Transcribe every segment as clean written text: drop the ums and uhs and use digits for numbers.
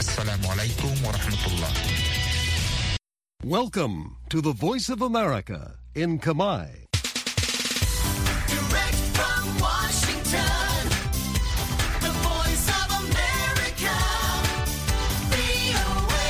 Assalamu alaikum wa rahmatullah. Welcome to the Voice of America in Khmer. Direct from Washington, the Voice of America, VOA.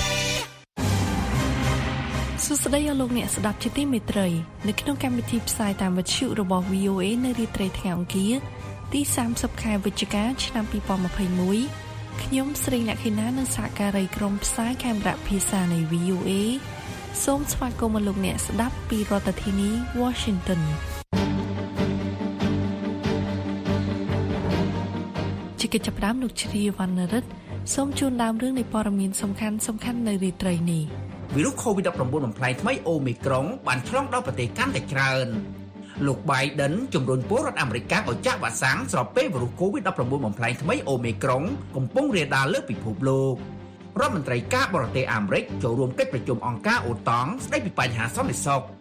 សួស្តីអស់លោកអ្នកស្ដាប់ជាទីមេត្រីនៅក្នុងកម្មវិធីផ្សាយតាមវិទ្យុរបស់ VOA នៅរាត្រីថ្ងៃអង្គារទី30ខែវិច្ឆិកាឆ្នាំ2021ខ្ញុំស្រីលក្ខិណានិងសហការីក្រុមផ្សាយខេមរៈភាសានៃ VOA សូមស្វាគមន៍លោកអ្នកស្ដាប់ពីរដ្ឋធានី Washington ជាកិច្ចចាប់ផ្ដើមលោកជ្រាវណ្ណរិទ្ធសូមជូនដើមរឿងនៃព័ត៌មានសំខាន់នៅរាត្រីនេះវីរុស COVID-19 បំផ្លែងថ្មីអូមីក្រុងបានឆ្លងដល់ប្រទេសកាន់តែច្រើនលោក Biden ជំរុញពលរដ្ឋអាមេរិកឲ្យចាក់វ៉ាក់សាំងស្របពេលវីរុស COVID-19 បំផ្លែងថ្មីអូមីក្រុងកំពុងរាលដាលលើពិភពលោករដ្ឋមន្ត្រីការបរទេសអាមេរិកចូលរួមកិច្ចប្រជុំអង្គការអូតង់ស្ដីពីបញ្ហាសន្តិសុខ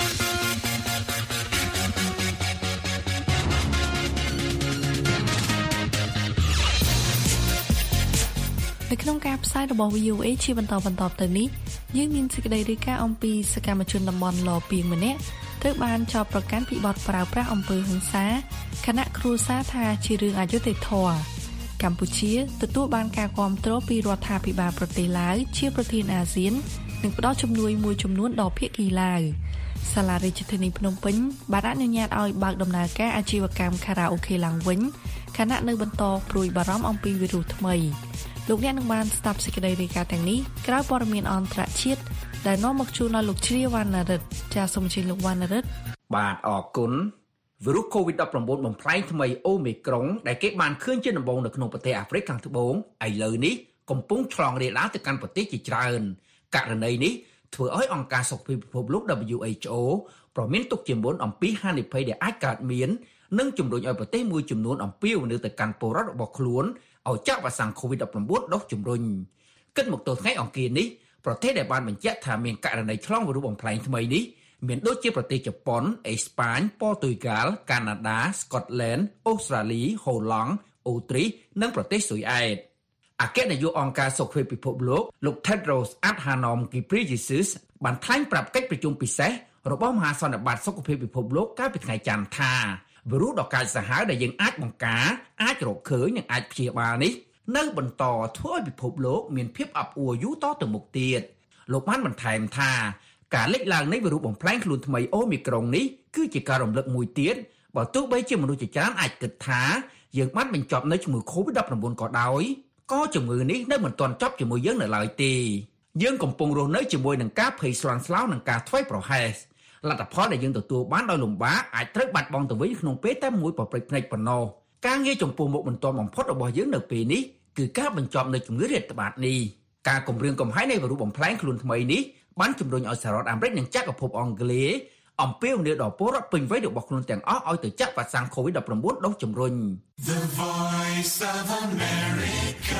នៅក្នុងការផ្សាយរបស់ VOA ជាបន្តទៅនេះយើងមានសេចក្តីរាយការណ៍អំពីសកម្មជនតំបន់លពីងម្នាក់ត្រូវបានចោទប្រកាន់ពីបទប្រើប្រាស់អំពើហិង្សាគណៈគ្រួសារថាជារឿងអយុត្តិធម៌កម្ពុជាទទួលបានការគាំទ្រពីរដ្ឋាភិបាលប្រទេសឡាវជាប្រធានអាស៊ាននិងផ្ដល់ជំនួយមួយចំនួនដល់ភាគីឡាវសាលារាជធានីភ្នំពេញបានអនុញ្ញាតឲ្យបើកដំណើរការអាជីវកម្មខារ៉ាអូខេឡើងវិញខណៈនៅបន្តព្រួយបារម្ភអំពីវីរុសថ្មីលោកអ្នកនឹងបានស្ដាប់សេចក្តីរាយការណ៍ទាំងនេះក្រោយព័ត៌មានអន្តរជាតិដែលនាំមកជូនដល់លោកជ្រាវណ្ណរិទ្ធចាសសូមអញ្ជើញលោកវណ្ណរិទ្ធបាទអរគុណវីរុស COVID-19 បំផ្លែងថ្មីអូមីក្រុងដែលគេបានឃើញជាដំបូងនៅក្នុងប្រទេសអាហ្វ្រិកខាងត្បូងឥឡូវនេះកំពុងឆ្លងរាលដាលទៅកាន់ប្រទេសជាច្រើនករណីនេះធ្វើឲ្យអង្គការសុខភាពពិភពលោក WHO ប្រមានទុកជាមុនអំពីហានិភ័យដែលអាចកើតមាននិងជំរុញឲ្យប្រទេសមួយចំនួនអំពាវនាវទៅកាន់ពលរដ្ឋរបស់ខ្លួនឲ្យចាក់វ៉ាក់សាំង COVID-19 ដុសជំរុញគិតមកទល់ថ្ងៃអង្គារនេះប្រទេសដែលបានបញ្ជាក់ថាមានករណីឆ្លងវីរុសបំផ្លែងថ្មីនេះមានដូចជាប្រទេសជប៉ុនអេស្ប៉ាញប៉ូទុយហ្គាល់កាណាដាស្កុតឡែនអូស្ត្រាលីហូឡង់អូទ្រីសនិងប្រទេសស៊ុយអែតអគ្គនាយកអង្គការសុខភាពពិភពលោកលោក Tedros Adhanom Ghebreyesus បានថ្លែងប្រាប់កិច្ចប្រជុំពិសេសរបស់មហាសន្និបាតសុខភាពពិភពលោកកាលពីថ្ងៃច័ន្ទថាវីរុសដ៏កាចសាហាវដែលយើងអាចបង្ការអាចរកឃើញនិងអាចព្យាបាលនេះនៅបន្តធ្វើឲ្យពិភពលោកមានភាពអាប់អួរយូរតទៅមុខទៀតលោកបានបន្ថែមថាការលេចឡើងនៃវីរុសបំផ្លែងខ្លួនថ្មីអូមីក្រុងនេះគឺជាការរំលឹកមួយទៀតបើទោះបីជាមនុស្សជាច្រើនអាចគិតថាយើងបានបញ្ចប់នៅជំងឺ COVID-19 ក៏ដោយក៏ជំងឺនេះនៅមិនទាន់ចប់ជាមួយយើងនៅឡើយទេយើងកំពុងរស់នៅជាមួយនឹងការភ័យស្លន់ស្លោនិងការធ្វេសប្រហែសលទ្ធផលដែលយើងទទួលបានដោយលំបាកអាចត្រូវបាត់បង់ទៅវិញក្នុងពេលតែមួយប្រព្រឹត្តភ្នែកប៉ុណ្ណោះការងារចំពោះមុខបន្ទាន់បំផុតរបស់យើងនៅពេលនេះគឺការបញ្ចប់នៃជំងឺរាតត្បាតនេះការគំរាមកំហែងនៃវីរុសបំផ្លែងខ្លួនថ្មីនេះបានជំរុញឲ្យសហរដ្ឋអាមេរិកនិងចក្រភពអង់គ្លេសអំពាវនាវដល់ពលរដ្ឋពេញវ័យរបស់ខ្លួនទាំងអស់ឲ្យទៅចាក់វ៉ាក់សាំង COVID-19 ដុសជំរុញ The Voice of America.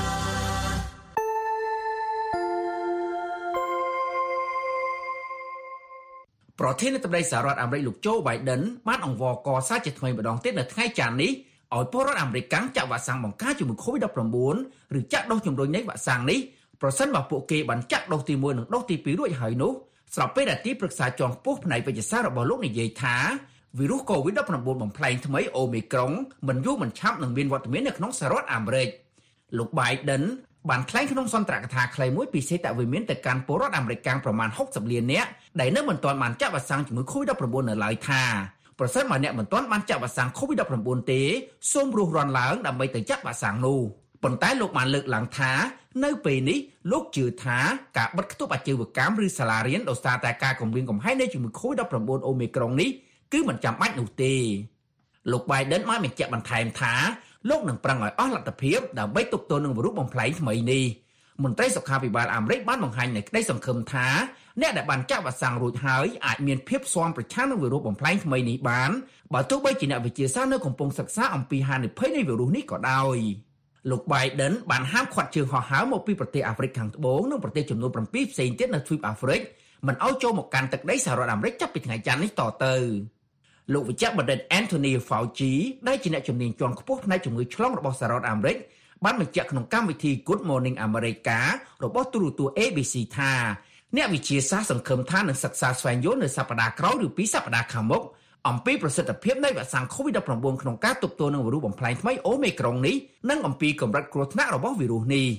ប្រធានាធិបតីសហរដ្ឋអាមេរិកលោក Joe Biden បានអង្វរកសារជាថ្មីម្ដងទៀតនៅថ្ងៃច័ន្ទនេះឲ្យពលរដ្ឋអាមេរិកចាក់វ៉ាក់សាំងបង្ការជំងឺ COVID-19 ឬចាក់ដូសជំរុញនៃវ៉ាក់សាំងនេះប្រសិនបើពួកគេបានចាក់ដូសទី1និងដូសទី2រួចហើយនោះស្របពេលដែលទីប្រឹក្សាជាន់ខ្ពស់ផ្នែកវិទ្យាសាស្ត្ររបស់លោកនិយាយថាវីរុស COVID-19 បំផ្លែងថ្មីអូមីក្រុងមិនយូរមិនឆាប់នឹងមានវត្តមាននៅក្នុងសហរដ្ឋអាមេរិកលោក Biden បានថ្លែងក្នុងសន្ទរកថាខ្លីមួយពីសេតវិមានទៅកាន់ពលរដ្ឋអាមេរិកប្រមាណ60លាននាក់ដែលនៅមិនទាន់បានចាក់វ៉ាក់សាំងជំងឺ COVID-19 នៅឡើយថាប្រសិនបើអ្នកមិនទាន់បានចាក់វ៉ាក់សាំង COVID-19 ទេសូមរុះរាន់ឡើងដើម្បីទៅចាក់វ៉ាក់សាំងនោះប៉ុន្តែលោកបានលើកឡើងថានៅពេលនេះលោកជឿថាការបិទគប់អាជីវកម្មឬសាលារៀនដោយសារតែការគំរាមកំហែងនៃជំងឺ COVID-19 អូមីក្រុងនេះគឺមិនចាំបាច់នោះទេលោក Biden បានបញ្ជាក់បន្ថែមថាលោកនឹងប្រឹងឲ្យអស់លទ្ធភាពដើម្បីទប់ទល់នឹងវីរុសបំផ្លែងថ្មីនេះមន្ត្រីសុខាភិបាលអាមេរិកបានបង្ហាញនូវក្តីសង្ឃឹមថាអ្នកដែលបានចាក់វ៉ាក់សាំងរួចហើយអាចមានភាពស៊ាំប្រឆាំងនឹងវីរុសបំផ្លែងថ្មីនេះបានបើទោះបីជាអ្នកវិទ្យាសាស្ត្រនៅកំពុងសិក្សាអំពីហានិភ័យនៃវីរុសនេះក៏ដោយលោក Biden បានហាមឃាត់ជើងហោះហើរមកពីប្រទេសអាហ្វ្រិកខាងត្បូងនិងប្រទេសចំនួន7ផ្សេងទៀតនៅទ្វីបអាហ្វ្រិកមិនឲ្យចូលមកកាន់ទឹកដីសហរដ្ឋអាមេរិកចាប់ពីថ្ងៃច័ន្ទនេះតទៅលោក វិជ្ជបណ្ឌិត Anthony Fauci ដែលជាអ្នកជំនាញជាន់ខ្ពស់ផ្នែកជំងឺឆ្លងរបស់សហរដ្ឋអាមេរិកបានបញ្ជាក់ក្នុងកម្មវិធី Good Morning America របស់ទូរទស្សន៍ ABC ថាអ្នកវិទ្យាសាស្ត្រសង្ឃឹមថានឹងសិក្សាស្វែងយល់នៅសប្តាហ៍ក្រោយឬពីសប្តាហ៍ខាងមុខអំពីប្រសិទ្ធភាពនៃវ៉ាក់សាំង COVID-19 ក្នុងការទប់ទល់នឹងវីរុសបំផ្លែងថ្មី Omicron នេះនិងអំពីកម្រិតគ្រោះថ្នាក់របស់វីរុសនេះ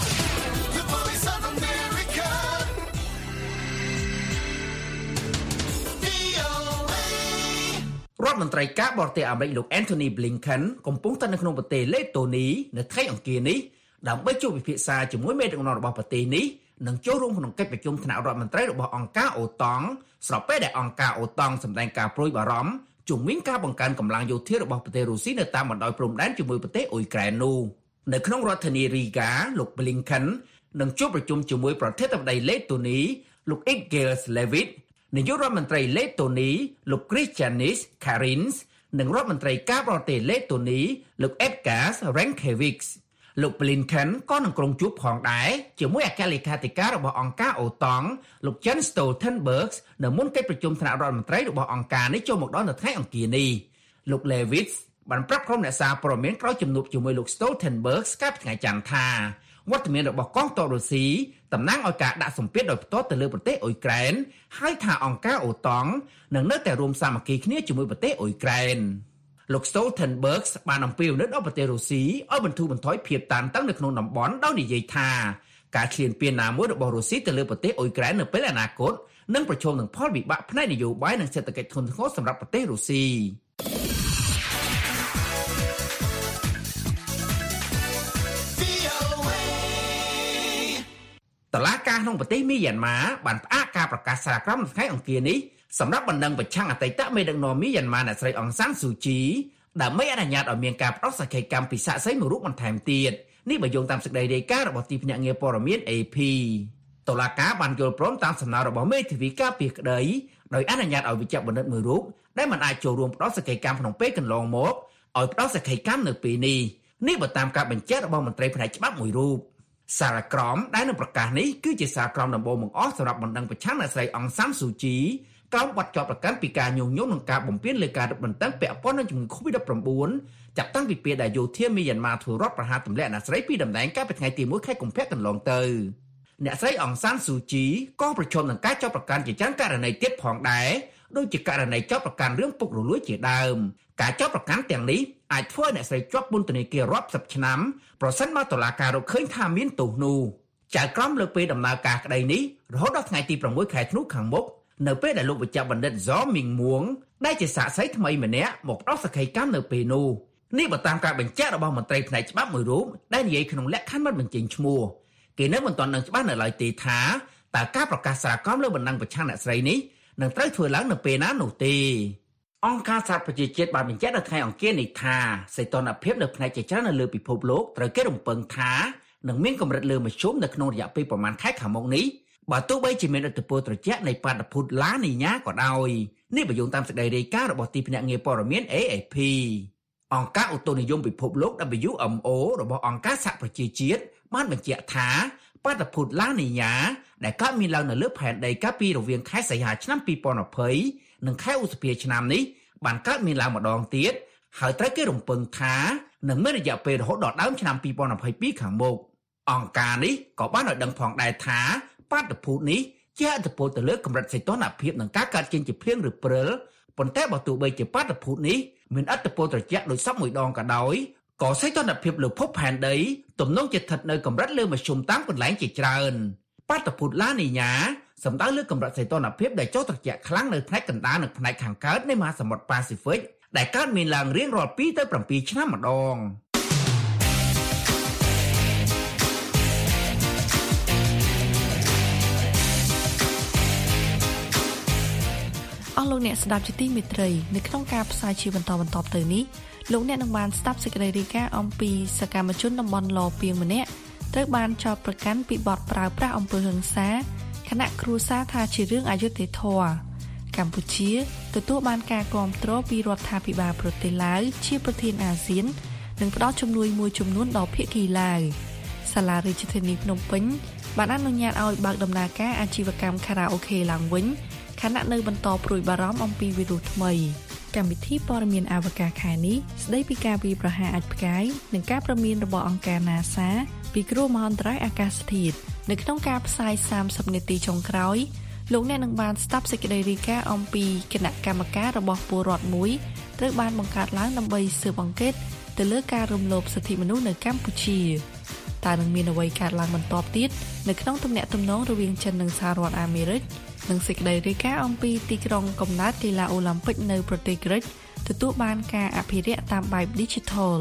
រដ្ឋមន្ត្រីការបរទេសអាមេរិកលោក Antony Blinken កំពុងតែនៅក្នុងប្រទេសលេតូនីនៅថ្ងៃអង្គារនេះដើម្បីជួបពិភាក្សាជាមួយមេដឹកនាំរបស់ប្រទេសនេះនិងចូលរួមក្នុងកិច្ចប្រជុំថ្នាក់រដ្ឋមន្ត្រីរបស់អង្គការអូតង់ស្របពេលដែលអង្គការអូតង់សម្ដែងការព្រួយបារម្ភជំវិញការបង្កើនកម្លាំងយោធារបស់ប្រទេសរុស្ស៊ីនៅតាមបណ្ដោយព្រំដែនជាមួយប្រទេសអ៊ុយក្រែននោះនៅក្នុងរដ្ឋធានីរីហ្កាលោក Blinken នឹងជួបប្រជុំជាមួយប្រធានាធិបតីលេតូនីលោក Egils Levit នាយករដ្ឋមន្ត្រីលេតូនីលោក Krišjānis Kariņš និងរដ្ឋមន្ត្រីការបរទេសលេតូនីលោក Edgars Rinkēvičs លោក Blinken ក៏នឹងក្រុងជួបផងដែរជាមួយអគ្គលេខាធិការរបស់អង្គការអូតង់លោក Jens Stoltenberg នៅមុនកិច្ចប្រជុំថ្នាក់រដ្ឋមន្ត្រីរបស់អង្គការនេះចូលមកដល់នៅថ្ងៃអង្គារនេះលោក Levit បានប្រាប់ក្រុមអ្នកសារព័ត៌មានក្រោយជំនួបជាមួយលោក Stoltenberg កាលពីថ្ងៃច័ន្ទថាវត្តមានរបស់កងទ័ពរុស្ស៊ីតំណាងឲ្យការដាក់សម្ពាធដោយផ្ទាល់ទៅលើប្រទេសអ៊ុយក្រែនហើយថាអង្គការអូតង់នឹងនៅតែរួមសាមគ្គីគ្នាជាមួយប្រទេសអ៊ុយក្រែនលោក Stoltenberg បានអំពាវនាវដល់ប្រទេសរុស្ស៊ីឲ្យបន្ធូរបន្ថយភាពតានតឹងនៅក្នុងតំបន់ដោយនិយាយថាការឈ្លានពានណាមួយរបស់រុស្ស៊ីទៅលើប្រទេសអ៊ុយក្រែននៅពេលអនាគតនឹងប្រឈមនឹងផលវិបាកផ្នែកនយោបាយនិងសេដ្ឋកិច្ចធ្ងន់ធ្ងរសម្រាប់ប្រទេសរុស្ស៊ីតុលាការក្នុងប្រទេសមីយ៉ាន់ម៉ាបានផ្អាកការប្រកាសសារក្រមនៅថ្ងៃអង្គារនេះសម្រាប់បណ្ដឹងប្រឆាំងអតីតមេដឹកនាំមីយ៉ាន់ម៉ាអ្នកស្រីអង្សានស៊ូជីដើម្បីអនុញ្ញាតឲ្យមានការផ្ដោតសក្ខីកម្មពីសាក្សីមួយរូបបន្ថែមទៀតនេះបើយោងតាមសេចក្តីរាយការណ៍របស់ទីភ្នាក់ងារព័ត៌មាន AP តុលាការបានយល់ព្រមតាមសំណើរបស់មេធាវីការពារក្តីដោយអនុញ្ញាតឲ្យវិជ្ជបណ្ឌិតមួយរូបដែលមិនអាចចូលរួមផ្ដោតសក្ខីកម្មក្នុងពេលកន្លងមកឲ្យផ្ដោតសក្ខីកម្មនៅពេលនេះបើតាមការបញ្ជាក់របស់មន្ត្រីផ្នែកច្បាប់មួយរូបសារក្រមដែលនឹងប្រកាសនេះគឺជាសារក្រមដំបូងបង្អស់សម្រាប់បណ្ដឹងប្រឆាំងអ្នកស្រីអង្សានស៊ូជីក្រោមបទចោទប្រកាន់ពីការញុះញង់និងការបំពានលើការរឹតបន្តឹងពាក់ព័ន្ធនឹងជំងឺ COVID-19 ចាប់តាំងពីពេលដែលយោធាមីយ៉ាន់ម៉ាធ្វើរដ្ឋប្រហារទម្លាក់អ្នកស្រីពីតំណែងកាលពីថ្ងៃទី1ខែកុម្ភៈកន្លងទៅអ្នកស្រីអង្សានស៊ូជីក៏ប្រឈមនឹងការចោទប្រកាន់ជាច្រើនករណីទៀតផងដែរដូចជាករណីចោទប្រកាន់រឿងពុករលួយជាដើមការចោទប្រកាន់ទាំងនេះអាចធ្វើឲ្យអ្នកស្រីជាប់ពន្ធនាគាររាប់សិបឆ្នាំប្រសិនបើតុលាការរកឃើញថាមានទោសនោះចៅក្រមលើកពេលដំណើរការក្តីនេះរហូតដល់ថ្ងៃទី6ខែធ្នូខាងមុខនៅពេលដែលលោកវិជ្ជបណ្ឌិត Zo Ming Muong ដែលជាសាក្សីថ្មីម្នាក់មកផ្ដោតសក្ខីកម្មនៅពេលនោះនេះបើតាមការបញ្ជាក់របស់មន្ត្រីផ្នែកច្បាប់មួយរូបដែលនិយាយក្នុងលក្ខខណ្ឌមិនបញ្ចេញឈ្មោះគេនៅមិនទាន់ដឹងច្បាស់នៅឡើយទេថាតើការប្រកាសសារក្រមលើបណ្ដឹងប្រឆាំងអ្នកស្រីនេះនឹងត្រូវធ្វើឡើងនៅពេលណានោះទេអង្គការសហប្រជាជាតិបានបញ្ជាក់នៅថ្ងៃអង្គារនេះថាសីតុណ្ហភាពនៅផ្នែកជាច្រើននៅលើពិភពលោកត្រូវគេរំពឹងថានឹងមានកម្រិតលើមធ្យមនៅក្នុងរយៈពេលប្រមាណខែខាងមុខនេះបើទោះបីជាមានឥទ្ធិពលត្រជាក់នៃបាតុភូតឡានីញ៉ាក៏ដោយនេះបើយោងតាមសេចក្តីរាយការណ៍របស់ទីភ្នាក់ងារព័ត៌មាន AFP អង្គការឧតុនិយមពិភពលោក WMO របស់អង្គការសហប្រជាជាតិបានបញ្ជាក់ថាបាតុភូតឡានីញ៉ាដែលកើតមានឡើងនៅលើផែនដីកាលពីរវាងខែសីហាឆ្នាំ2020និងខែឧសភាឆ្នាំនេះបានកើតមានឡើងម្ដងទៀតហើយត្រូវគេរំពឹងថានឹងមានរយៈពេលរហូតដល់ដើមឆ្នាំ2022ខាងមុខអង្គការនេះក៏បានឲ្យដឹងផងដែរថាបាតុភូតនេះជាឥទ្ធិពលទៅលើកម្រិតសីតុណ្ហភាពនិងការកើតចេញជាភ្លៀងឬព្រិលប៉ុន្តែបើទោះបីជាបាតុភូតនេះមានឥទ្ធិពលត្រជាក់ដោយសពមួយដងក៏ដោយក៏សីតុណ្ហភាពលើភពផែនដីទំនងជាស្ថិតនៅកម្រិតលើមធ្យមតាមកន្លែងជាច្រើនបាតុភូតឡានីញ៉ាសំដៅលើកម្រិតសីតុណ្ហភាពដែលចុះត្រជាក់ខ្លាំងនៅផ្នែកកណ្ដាលនិងផ្នែកខាងកើតនៃមហាសមុទ្រប៉ាស៊ីហ្វិកដែលកើតមានឡើងរៀងរាល់2ទៅ7ឆ្នាំម្ដងអស់លោកអ្នកស្ដាប់ជាទីមេត្រីនៅក្នុងការផ្សាយជាបន្តទៅនេះលោកអ្នកនឹងបានស្ដាប់សេចក្តីរាយការណ៍អំពីសកម្មជនតំបន់ឡពីងម្នាក់ត្រូវបានចោទប្រកាន់ពីបទប្រើប្រាស់អំពើហិង្សាគណៈគ្រួសារថាជារឿងអយុត្តិធម៌កម្ពុជាទទួលបានការគាំទ្រពីរដ្ឋាភិបាលប្រទេសឡាវជាប្រធានអាស៊ាននិងផ្ដល់ជំនួយមួយចំនួនដល់ភាគីឡាវសាលារាជធានីភ្នំពេញបានអនុញ្ញាតឲ្យបើកដំណើរការអាជីវកម្មខារ៉ាអូខេឡើងវិញខណៈនៅបន្តព្រួយបារម្ភអំពីវីរុសថ្មីកម្មវិធីព័ត៌មានអវកាសខែនេះស្ដីពីការវាយប្រហារអាចផ្កាយនិងការព្រមានរបស់អង្គការ NASA ពីគ្រោះមហន្តរាយអាកាសធាតុនៅក្នុងការផ្សាយ30នាទីចុងក្រោយលោកអ្នកនឹងបានស្ដាប់សេចក្តីរាយការណ៍អំពីគណៈកម្មការរបស់ពលរដ្ឋមួយត្រូវបានបង្កើតឡើងដើម្បីស៊ើបអង្កេតទៅលើការរំលោភសិទ្ធិមនុស្សនៅកម្ពុជាតើនឹងមានអ្វីកើតឡើងបន្តទៀតនៅក្នុងទំនាក់ទំនងរវាងចិននិងសហរដ្ឋអាមេរិកនិងសេចក្តីរាយការណ៍អំពីទីក្រុងកំណើតកីឡាអូឡ িম্প ិកនៅប្រទេសក្រិចទទួលបានការអភិរក្សតាមបែប Digital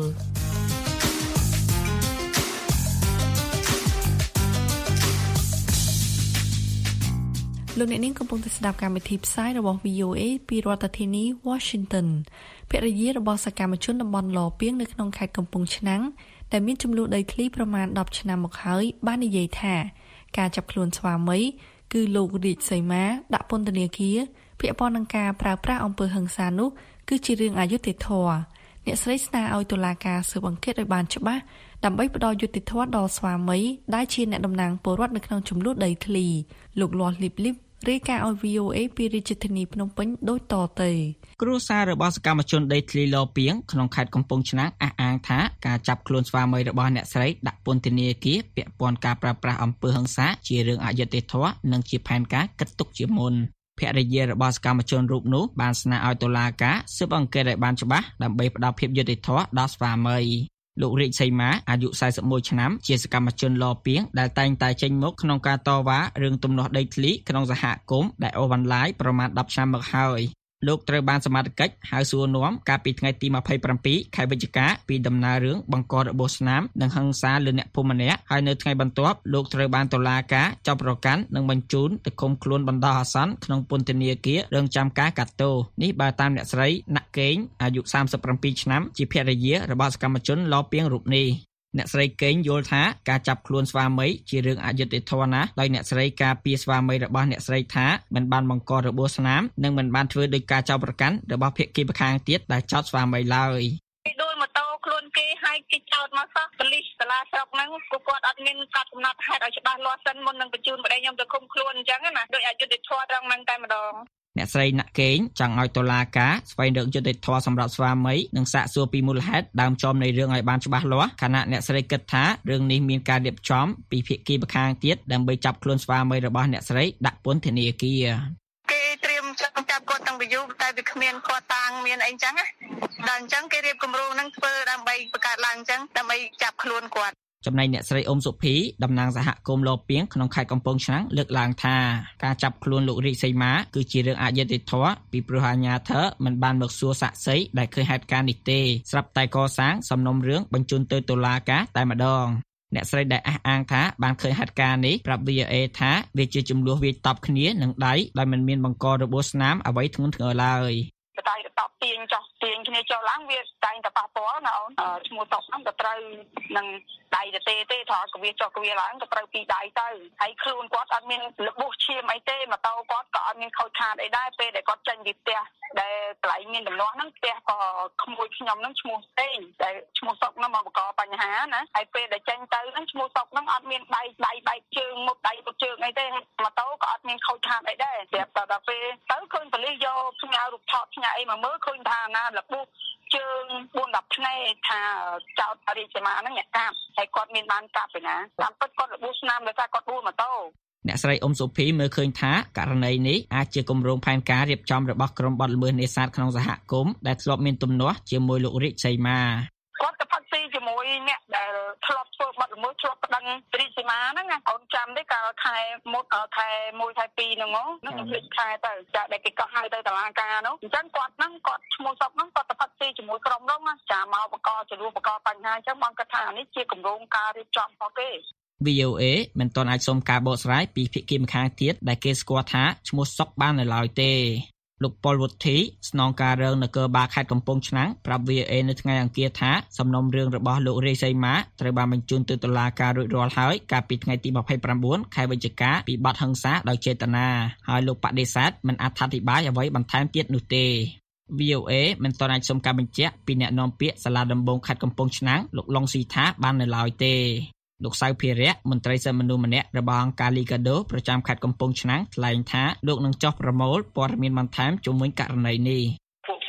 លោកអ្នកនាងកំពុងស្ដាប់កម្មវិធីផ្សាយរបស់ VOA ពីរដ្ឋធានី Washington ភរិយារបស់សកម្មជនតំបន់លពីងនៅក្នុងខេត្តកំពង់ឆ្នាំងដែលមានចំនួនដីធ្លីប្រមាណ10ឆ្នាំមកហើយបាននិយាយថាការចាប់ខ្លួនស្វាមីគឺលោករាជសីមាដាក់ពន្ធនាគារពាក់ព័ន្ធនឹងការប្រើប្រាស់អំពើហិង្សានោះគឺជារឿងអយុត្តិធម៌អ្នកស្រីស្នើឲ្យតុលាការស៊ើបអង្កេតឲ្យបានច្បាស់ដើម្បីផ្ដល់យុត្តិធម៌ដល់ស្វាមីដែលជាអ្នកតំណាងពលរដ្ឋនៅក្នុងចំនួនដីធ្លីលោកលាស់លីបលីបរាយការណ៍ឲ្យ VOA ពីរាជធានីភ្នំពេញដូចតទៅគ្រួសាររបស់សកម្មជនដីធ្លីលពីងក្នុងខេត្តកំពង់ឆ្នាំងអះអាងថាការចាប់ខ្លួនស្វាមីរបស់អ្នកស្រីដាក់ពន្ធនាគារពាក់ព័ន្ធការប្រើប្រាស់អំពើហិង្សាជារឿងអយុត្តិធម៌និងជាផែនការគិតទុកជាមុនភរិយារបស់សកម្មជនរូបនោះបានស្នើឲ្យតុលាការស៊ើបអង្កេតឲ្យបានច្បាស់ដើម្បីផ្ដល់ភាពយុត្តិធម៌ដល់ស្វាមីលោករាជសីមាអាយុ41ឆ្នាំជាសកម្មជនលពីងដែលតែងតែចេញមុខក្នុងការតវ៉ារឿងទំនាស់ដីធ្លីក្នុងសហគមន៍ដែលអូសបន្លាយប្រមាណ10ឆ្នាំមកហើយលោកត្រូវបានសមត្ថកិច្ចហៅសួរនាំកាលពីថ្ងៃទី27ខែវិច្ឆិកាពីដំណើររឿងបង្ករបួសស្នាមនិងហិង្សាលើអ្នកភូមិម្នាក់ហើយនៅថ្ងៃបន្ទាប់លោកត្រូវបានតុលាការចាប់ប្រកាន់និងបញ្ជូនទៅឃុំខ្លួនបណ្ដោះអាសន្នក្នុងពន្ធនាគាររងចាំការកាត់ទោសនេះបើតាមអ្នកស្រីណាក់កេងអាយុ37ឆ្នាំជាភរិយារបស់សកម្មជនលពីងរូបនេះអ្នកស្រីកេងយល់ថាការចាប់ខ្លួនស្វាមីជារឿងអយុត្តិធម៌ណាស់ដោយអ្នកស្រីការពារស្វាមីរបស់អ្នកស្រីថាមិនបានបង្ករបួសស្នាមនិងមិនបានធ្វើដោយការចោទប្រកាន់របស់ភាគីម្ខាងទៀតដែលចោទស្វាមីឡើយដោយម៉ូតូខ្លួនគេឲ្យគេចោទមកសោះប៉ូលីសសាលាស្រុកហ្នឹងគាត់អត់មានកាត់កំណត់ហេតុឲ្យច្បាស់លាស់សិនមុននឹងបញ្ជូនប្តីខ្ញុំទៅឃុំខ្លួនអញ្ចឹងណាដោយអយុត្តិធម៌ត្រង់ហ្នឹងតែម្ដងអ្នកស្រីណាក់កេងចង់ឲ្យតុលាការស្វែងរកយុត្តិធម៌សម្រាប់ស្វាមីនិងសាកសួរពីមូលហេតុដើមចំនៃរឿងឲ្យបានច្បាស់លាស់ខណៈអ្នកស្រីគិតថារឿងនេះមានការរៀបចំពីភាគីម្ខាងទៀតដើម្បីចាប់ខ្លួនស្វាមីរបស់អ្នកស្រីដាក់ពន្ធនាគារគេត្រៀមចាប់គាត់តាំងពីយូរតែវាគ្មានគាត់តាំងមានអីចឹងណាដល់អញ្ចឹងគេរៀបគម្រោងហ្នឹងធ្វើដើម្បីបង្កើតឡើងអញ្ចឹងដើម្បីចាប់ខ្លួនគាត់ចំណែកអ្នកស្រីអ៊ុំសុភីតំណាងសហគមន៍លពីងក្នុងខេត្តកំពង់ឆ្នាំងលើកឡើងថាការចាប់ខ្លួនលោករាជសីមាគឺជារឿងអយុត្តិធម៌ពីព្រោះអាជ្ញាធរមិនបានមកសួរសាក្សីដែលឃើញហេតុការណ៍នេះទេស្រាប់តែកសាងសំណុំរឿងបញ្ជូនទៅតុលាការតែម្ដងអ្នកស្រីដែលអះអាងថាបានឃើញហេតុការណ៍នេះប្រាប់ VOA ថាវាជាចំនួនវាយតប់គ្នានឹងដៃដោយមិនមានបង្ករបួសស្នាមអ្វីធ្ងន់ធ្ងរឡើយតែតបទាញចោះទាញគ្នាចុះឡើងវាតែងតែប៉ះពាល់ណាអូនឈ្មោះតុកហ្នឹងក៏ត្រូវនឹងដៃទេថតកវាចុះកវាឡើងក៏ត្រូវពីដៃទៅហើយខ្លួនគាត់អត់មានរបួសឈាមអីទេម៉ូតូគាត់ក៏អត់មានខូចខាតអីដែរពេលដែលគាត់ចេញពីផ្ទះដែលកន្លែងមានដំណោះហ្នឹងផ្ទះក៏ក្មួយខ្ញុំហ្នឹងឈ្មោះផ្សេងដែលឈ្មោះតុកហ្នឹងមកបង្កបញ្ហាណាហើយពេលដែលចេញទៅហ្នឹងឈ្មោះតុកហ្នឹងអត់មានដៃបែកជើងមុខដៃមុខជើងអីទេម៉ូតូក៏អត់មានខូចខាតអីដែរតែដល់ពេលទៅឃើញប៉ូលីសយកផ្ញើរូបថតផ្ញើអីមកមើលឃើញថាណារបួសជើង 4-10 ថ្ងៃថាចោតរាជសីមាហ្នឹងអ្នកកាប់ហើយគាត់មានបានកាប់ពីណាតាមពិតគាត់របួសស្នាមដោយសារគាត់ដួលម៉ូតូអ្នកស្រីអ៊ុំសុភីមើលឃើញថាករណីនេះអាចជាគម្រោងផែនការរៀបចំរបស់ក្រុមបទល្មើសនេសាទក្នុងសហគមន៍ដែលធ្លាប់មានទំនាស់ជាមួយលោករាជសីមាគាត់ទៅផឹកស៊ីជាមួយអ្នកដែលធ្លាប់ធ្វើបទល្មើសធ្លាប់ប្តឹងរាជសីមាហ្នឹងណាអូនចាំទេកាលខែ1ខែ2ហ្នឹងហ្នឹងភ្លេចខែទៅចាដែលគេក៏ហៅទៅតុលាការនោះអញ្ចឹងគាត់ឈ្មោះសុកហ្នឹងគាត់ទៅផឹកស៊ីជាមួយក្រុមនោះណាចាមកបង្កចលួសបង្កបញ្ហាអញ្ចឹងបងគាត់ថានេះជាគម្រោងការរៀបចំរបស់គេ VOA មិនទាន់អាចសុំការបកស្រាយពីភាគីម្ខាងទៀតដែលគេស្គាល់ថាឈ្មោះសុកបាននៅឡើយទេលោកប៉ុលវុធីស្នងការរងនគរបាលខេត្តកំពង់ឆ្នាំងប្រាប់ VOA នៅថ្ងៃអង្គារថាសំណុំរឿងរបស់លោករាជសីមាត្រូវបានបញ្ជូនទៅតុលាការរួចរាល់ហើយកាលពីថ្ងៃទី29ខែវិច្ឆិកាពីបទហិង្សាដោយចេតនាហើយលោកបដិសេធមិនអត្ថាធិប្បាយអ្វីបន្ថែមទៀតនោះទេ VOA មិនទាន់អាចសុំការបញ្ជាក់ពីអ្នកនាំពាក្យសាលាដំបងខេត្តកំពង់ឆ្នាំងលោកឡុងស៊ីថាបាននៅឡើយទេលោកសៅភិរៈមន្ត្រីសិទ្ធិមនុស្សម្នាក់របស់អង្គការ Liga do ប្រចាំខេត្តកំពង់ឆ្នាំងថ្លែងថាលោកនឹងចុះប្រមូលព័ត៌មានបន្ថែមជុំវិញករណីនេះពួកខ្ញុំនឹងបញ្ជា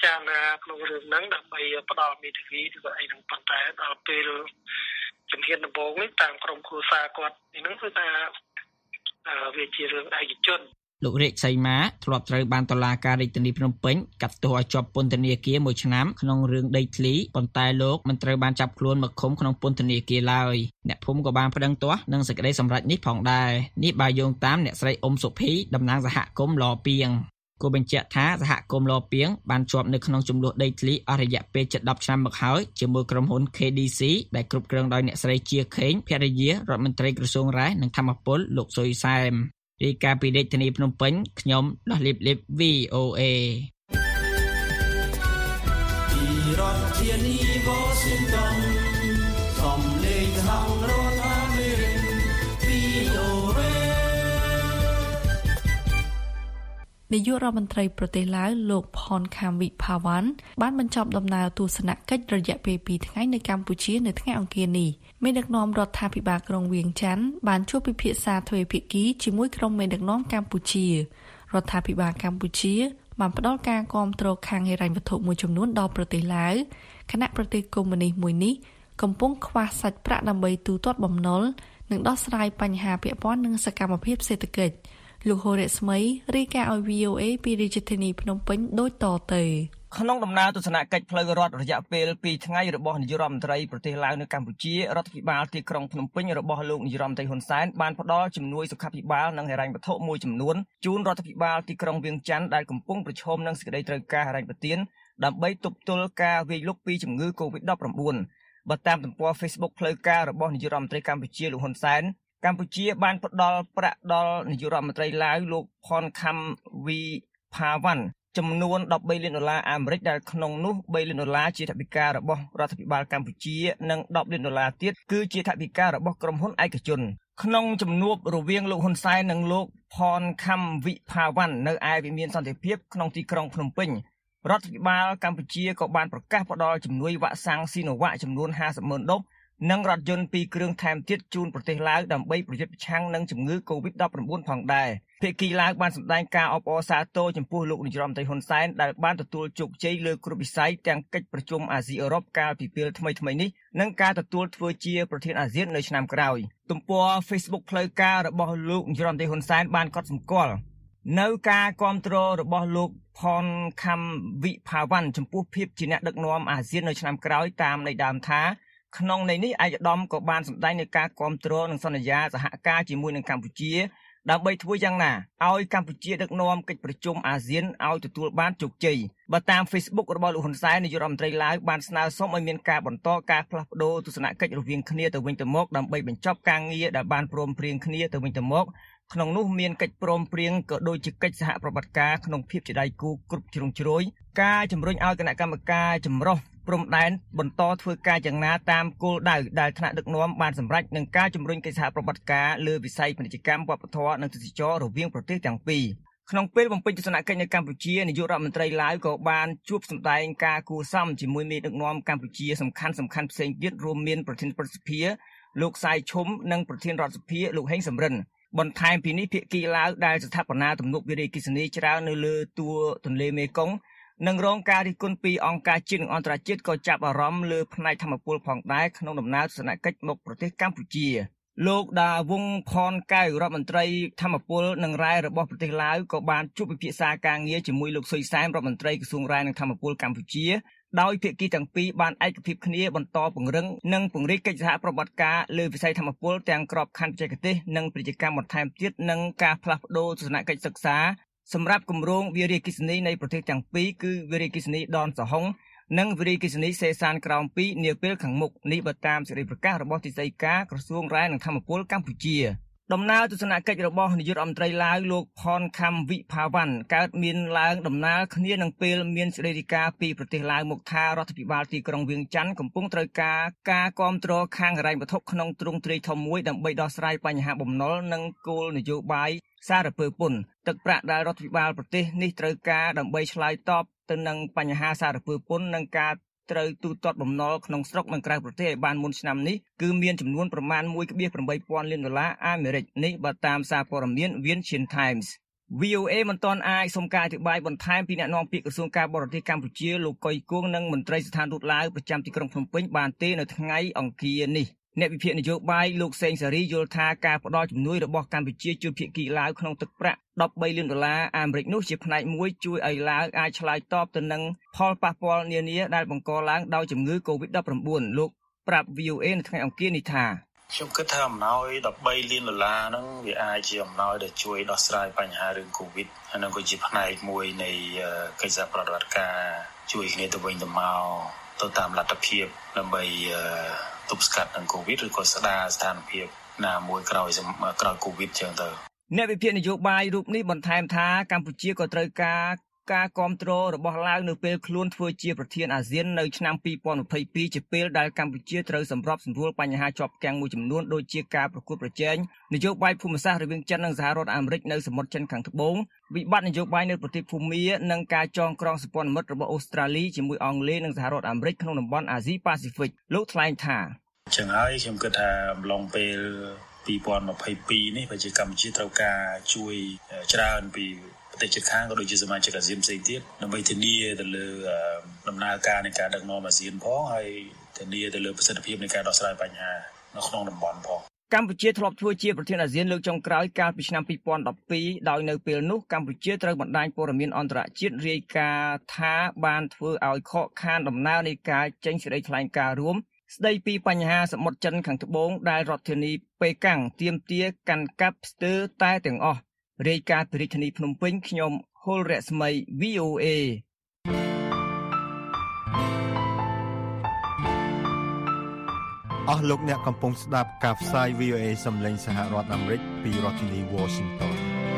ចារណាក្នុងរឿងហ្នឹងដើម្បីផ្ដល់មេធាវីឬក៏អីហ្នឹងប៉ុន្តែដល់ពេលជំហានដំបូងនេះតាមក្រុមគ្រួសារគាត់ហ្នឹងគឺថាវាជារឿងឯកជនលោករាជសីមាធ្លាប់ត្រូវបានតុលាការរាជធានីភ្នំពេញកាត់ទោសឲ្យជាប់ពន្ធនាគារ1ឆ្នាំក្នុងរឿងដីធ្លីប៉ុន្តែលោកមិនត្រូវបានចាប់ខ្លួនមកឃុំក្នុងពន្ធនាគារឡើយអ្នកភូមិក៏បានប្តឹងទាស់នឹងសេចក្តីសម្រេចនេះផងដែរនេះបើយោងតាមអ្នកស្រីអ៊ុំសុភីតំណាងសហគមន៍លពីងគូបញ្ជាក់ថាសហគមន៍លពីងបានជាប់នៅក្នុងចំនួនដីធ្លីអស់រយៈពេលជិត10ឆ្នាំមកហើយជាមួយក្រុមហ៊ុន KDC ដែលគ្រប់គ្រងដោយអ្នកស្រីជាខេងភរិយារដ្ឋមន្ត្រីក្រសួងរ៉ែនិងធម្មពលលោកសុយសែមរាយការណ៍ពីរាជធានីភ្នំពេញខ្ញុំដោះលីប VOA ពីរដ្ឋធានី Washington សំឡេងខាងរដ្ឋអាមេរិក VOA នាយករដ្ឋមន្ត្រីប្រទេសឡាវលោកផនខាំវិផាវ៉ាន់បានបញ្ចប់ដំណើរទស្សនកិច្ចរយៈពេល2ថ្ងៃនៅកម្ពុជានៅថ្ងៃអង្គារនេះមេដឹកនាំរដ្ឋាភិបាលក្រុងវៀងច័ន្ទបានជួបពិភាក្សាទ្វេភាគីជាមួយក្រុមមេដឹកនាំកម្ពុជារដ្ឋាភិបាលកម្ពុជាបានផ្ដល់ការគាំទ្រខាងហិរញ្ញវត្ថុមួយចំនួនដល់ប្រទេសឡាវខណៈប្រទេសកុម្មុយនីសមួយនេះកំពុងខ្វះសាច់ប្រាក់ដើម្បីទូទាត់បំណុលនិងដោះស្រាយបញ្ហាពាក់ព័ន្ធនឹងសកម្មភាពសេដ្ឋកិច្ចលោកហូរ៉េស្មីរាយការណ៍ឲ្យ VOA ពីរាជធានីភ្នំពេញដូចតទៅក្នុងដំណើរទស្សនកិច្ចផ្លូវរដ្ឋរយៈពេល2ថ្ងៃរបស់នាយករដ្ឋមន្ត្រីប្រទេសឡាវនៅកម្ពុជារដ្ឋាភិបាលទីក្រុងភ្នំពេញរបស់លោកនាយរដ្ឋមន្ត្រីហ៊ុនសែនបានផ្ដល់ជំនួយសុខាភិបាលនិងហិរញ្ញវត្ថុមួយចំនួនជូនរដ្ឋាភិបាលទីក្រុងវៀងច័ន្ទដែលកំពុងប្រឈមនឹងសេចក្តីត្រូវការហិរញ្ញប្បទានដើម្បីទប់ទល់ការវាយលុកពីជំងឺ Covid-19 បើតាមទំព័រ Facebook ផ្លូវការរបស់នាយករដ្ឋមន្ត្រីកម្ពុជាលោកហ៊ុនសែនកម្ពុជាបានផ្ដល់ប្រាក់ដល់នាយករដ្ឋមន្ត្រីឡាវលោកផនខាំវីផាវ៉ាន់ចំនួន$13 លានអាមេរិកដែលក្នុងនោះ$3 លានជាថវិការបស់រដ្ឋាភិបាលកម្ពុជានិង$10 លានទៀតគឺជាថវិការបស់ក្រុមហ៊ុនឯកជនក្នុងជំនួបរវាងលោកហ៊ុនសែននិងលោកផនខាំវិផាវ៉ាន់នៅឯវិមានសន្តិភាពក្នុងទីក្រុងភ្នំពេញរដ្ឋាភិបាលកម្ពុជាក៏បានប្រកាសផ្ដល់ជំនួយវ៉ាក់សាំងស៊ីណូវ៉ាក់ចំនួន50,000 ដុល្លារនិងរថយន្ត2គ្រឿងថែមទៀតជូនប្រទេសឡាវដើម្បីប្រយុទ្ធប្រឆាំងនឹងជំងឺ Covid-19 ផងដែរភាគីឡាវបានសម្ដែងការអបអរសាទរចំពោះលោកនាយរដ្ឋមន្ត្រីហ៊ុនសែនដែលបានទទួលជោគជ័យលើគ្រប់វិស័យទាំងកិច្ចប្រជុំអាស៊ីអឺរ៉ុបកាលពីពេលថ្មីៗនេះនិងការទទួលធ្វើជាប្រធានអាស៊ាននៅឆ្នាំក្រោយទំព័រ Facebook ផ្លូវការរបស់លោកនាយរដ្ឋមន្ត្រីហ៊ុនសែនបានកត់សម្គាល់នៅការគាំទ្ររបស់លោកផនខាំវិផាវ៉ាន់ចំពោះភាពជាអ្នកដឹកនាំអាស៊ាននៅឆ្នាំក្រោយតាមន័យដើមថាក្នុងន័យនេះឯកឧត្តមក៏បានសម្ដែងនូវការគាំទ្រនិងសន្យាសហការជាមួយនឹងកម្ពុជាដើម្បីធ្វើយ៉ាងណាឲ្យកម្ពុជាដឹកនាំកិច្ចប្រជុំអាស៊ានឲ្យទទួលបានជោគជ័យបើតាម Facebook របស់លោកហ៊ុនសែននាយករដ្ឋមន្ត្រីឡាវបានស្នើសុំឲ្យមានការបន្តការផ្លាស់ប្ដូរទស្សនកិច្ចរវាងគ្នាទៅវិញទៅមកដើម្បីបញ្ចប់ការងារដែលបានព្រមព្រៀងគ្នាទៅវិញទៅមកក្នុងនោះមានកិច្ចព្រមព្រៀងក៏ដូចជាកិច្ចសហប្រតិបត្តិការក្នុងភាពជាដៃគូគ្រប់ជ្រុងជ្រោយការជំរុញឲ្យគណៈកម្មការចម្រុះព្រំដែនបន្តធ្វើការយ៉ាងណាតាមគោលដៅដែលថ្នាក់ដឹកនាំបានសម្រេចនឹងការជំរុញកិច្ចសហប្រតិបត្តិការលើវិស័យពាណិជ្ជកម្មវប្បធម៌និងទេសចររវាងប្រទេសទាំងពីរក្នុងពេលបំពេញទស្សនកិច្ចនៅកម្ពុជានាយករដ្ឋមន្ត្រីឡាវក៏បានជួបសម្ដែងការគួរសមជាមួយមេដឹកនាំកម្ពុជាសំខាន់ផ្សេងទៀតរួមមានប្រធានប្រតិភិលោកសាយឈុំនិងប្រធានរដ្ឋសភាលោកហេងសំរិនបន្ថែមពីនេះភាគីឡាវដែលស្ថាបនាទំនប់វារីអគ្គិសនីច្រើននៅលើទួលទន្លេមេគង្គនិងរងការរិះគន់ពីអង្គការជាតិនិងអន្តរជាតិក៏ចាប់អារម្មណ៍លើផ្នែកធម្មពលផងដែរក្នុងដំណើរទស្សនកិច្ចមកប្រទេសកម្ពុជាលោកដាវងផនកៅរដ្ឋមន្ត្រីធម្មពលនិងរ៉ែរបស់ប្រទេសឡាវក៏បានជួបពិភាក្សាការងារជាមួយលោកសុយសែមរដ្ឋមន្ត្រីក្រសួងរ៉ែនិងធម្មពលកម្ពុជាដោយភាគីទាំងពីរបានឯកភាពគ្នាបន្តពង្រឹងនិងពង្រីកកិច្ចសហប្រតិបត្តិការលើវិស័យធម្មពលទាំងក្របខ័ណ្ឌបច្ចេកទេសនិងពាណិជ្ជកម្មបន្ថែមទៀតនិងការផ្លាស់ប្ដូរទស្សនកិច្ចសិក្សាសម្រាប់គម្រោងវារីអគ្គិសនីនៃប្រទេសទាំងពីរគឺវារីអគ្គិសនីដនសហុងនិងវារីអគ្គិសនីសេសានក្រោម2នាពេលខាងមុខនេះបើតាមសេចក្តីប្រកាសរបស់ទីស្តីការក្រសួងរ៉ែនិងធម្មពលកម្ពុជាដំណើរទស្សនកិច្ចរបស់នាយករដ្ឋមន្ត្រីឡាវលោកផនខាំវិផាវ៉ាន់កើតមានឡើងដំណើរគ្នានឹងពេលមានសេចក្តីរាយការណ៍ពីប្រទេសឡាវមកថារដ្ឋាភិបាលទីក្រុងវៀងច័ន្ទកំពុងត្រូវការគាំទ្រខាងហិរញ្ញវត្ថុក្នុងទ្រង់ទ្រាយធំមួយដើម្បីដោះស្រាយបញ្ហាបំណុលនិងគោលនយោបាយសារពើពន្ធទឹកប្រាក់ដែលរដ្ឋាភិបាលប្រទេសនេះត្រូវការដើម្បីឆ្លើយតបទៅនឹងបញ្ហាសារពើពន្ធនិងការត្រូវទូទាត់បំណុលក្នុងស្រុកនិងក្រៅប្រទេសឲ្យបានមុនឆ្នាំនេះគឺមានចំនួនប្រមាណ $1.8 លានអាមេរិកនេះបើតាមសារព័ត៌មាន Financial Times VOA មិនទាន់អាចសុំការអធិប្បាយបន្ថែមពីអ្នកនាំពាក្យក្រសួងការបរទេសកម្ពុជាលោកកុយគួងនិងមន្ត្រីស្ថានទូតឡាវប្រចាំទីក្រុងភ្នំពេញបានទេនៅថ្ងៃអង្គារនេះអ្នកវិភាគនយោបាយលោកសេងសារីយល់ថាការផ្ដល់ជំនួយរបស់កម្ពុជាជូនភាគីឡាវក្នុងទឹកប្រាក់$13 លានអាមេរិកនោះជាផ្នែកមួយជួយឲ្យឡាវអាចឆ្លើយតបទៅនឹងផលប៉ះពាល់នានាដែលបង្កឡើងដោយជំងឺ COVID-19 លោកប្រាប់ VOA នៅថ្ងៃអង្គារនេះថាខ្ញុំគិតថាអំណោយ$13 លានហ្នឹងវាអាចជាអំណោយដែលជួយដោះស្រាយបញ្ហារឿង COVID ហើយនឹងក៏ជាផ្នែកមួយនៃកិច្ចសហប្រតិបត្តិការជួយគ្នាទៅវិញទៅមកទៅតាមលទ្ធភាពដើម្បីទប់ស្កាត់នឹង COVID ឬក៏ស្ដារស្ថានភាពណាមួយក្រោយ COVID ចឹងទៅអ្នកវិភាគនយោបាយរូបនេះបន្ថែមថាកម្ពុជាក៏ត្រូវការគាំទ្ររបស់ឡាវនៅពេលខ្លួនធ្វើជាប្រធានអាស៊ាននៅឆ្នាំ2022ជាពេលដែលកម្ពុជាត្រូវសម្របសម្រួលបញ្ហាជាប់គាំងមួយចំនួនដូចជាការប្រកួតប្រជែងនយោបាយភូមិសាស្ត្ររវាងចិននិងសហរដ្ឋអាមេរិកនៅសមុទ្រចិនខាងត្បូងវិបត្តិនយោបាយនៅប្រទេសភូមានិងការចងក្រងសម្ព័ន្ធមិត្តរបស់អូស្ត្រាលីជាមួយអង់គ្លេសនិងសហរដ្ឋអាមេរិកក្នុងតំបន់អាស៊ីប៉ាស៊ីហ្វិកលោកថ្លែងថាចឹងហើយខ្ញុំគិតថាអំឡុងពេល2022នេះប្រជាកម្ពុជាត្រូវការជួយច្រើនពីប្រទេសជិតខាងក៏ដូចជាសមាជិកអាស៊ានផ្សេងទៀតដើម្បីធានាទៅលើដំណើរការនៃការដឹកនាំអាស៊ានផងហើយធានាទៅលើប្រសិទ្ធភាពនៃការដោះស្រាយបញ្ហានៅក្នុងតំបន់ផងកម្ពុជាធ្លាប់ធ្វើជាប្រធានអាស៊ានលើកចុងក្រោយកាលពីឆ្នាំ2012ដោយនៅពេលនោះកម្ពុជាត្រូវបណ្ដាញព័ត៌មានអន្តរជាតិរាយការណ៍ថាបានធ្វើឲ្យខកខានដំណើរនៃការចេញសេចក្តីថ្លែងការណ៍រួមស្ដីពីបញ្ហាសមុទ្រចិនខាងត្បូងដែលរដ្ឋធានីប៉េកាំងទាមទារកាន់កាប់ស្ទើរតែទាំងអស់រាយការណ៍ពីរាជធានីភ្នំពេញខ្ញុំហុលរស្មី VOA អស់លោកអ្នកកំពុងស្ដាប់ការផ្សាយ VOA សំឡេងសហរដ្ឋអាមេរិកពីរដ្ឋធានី Washington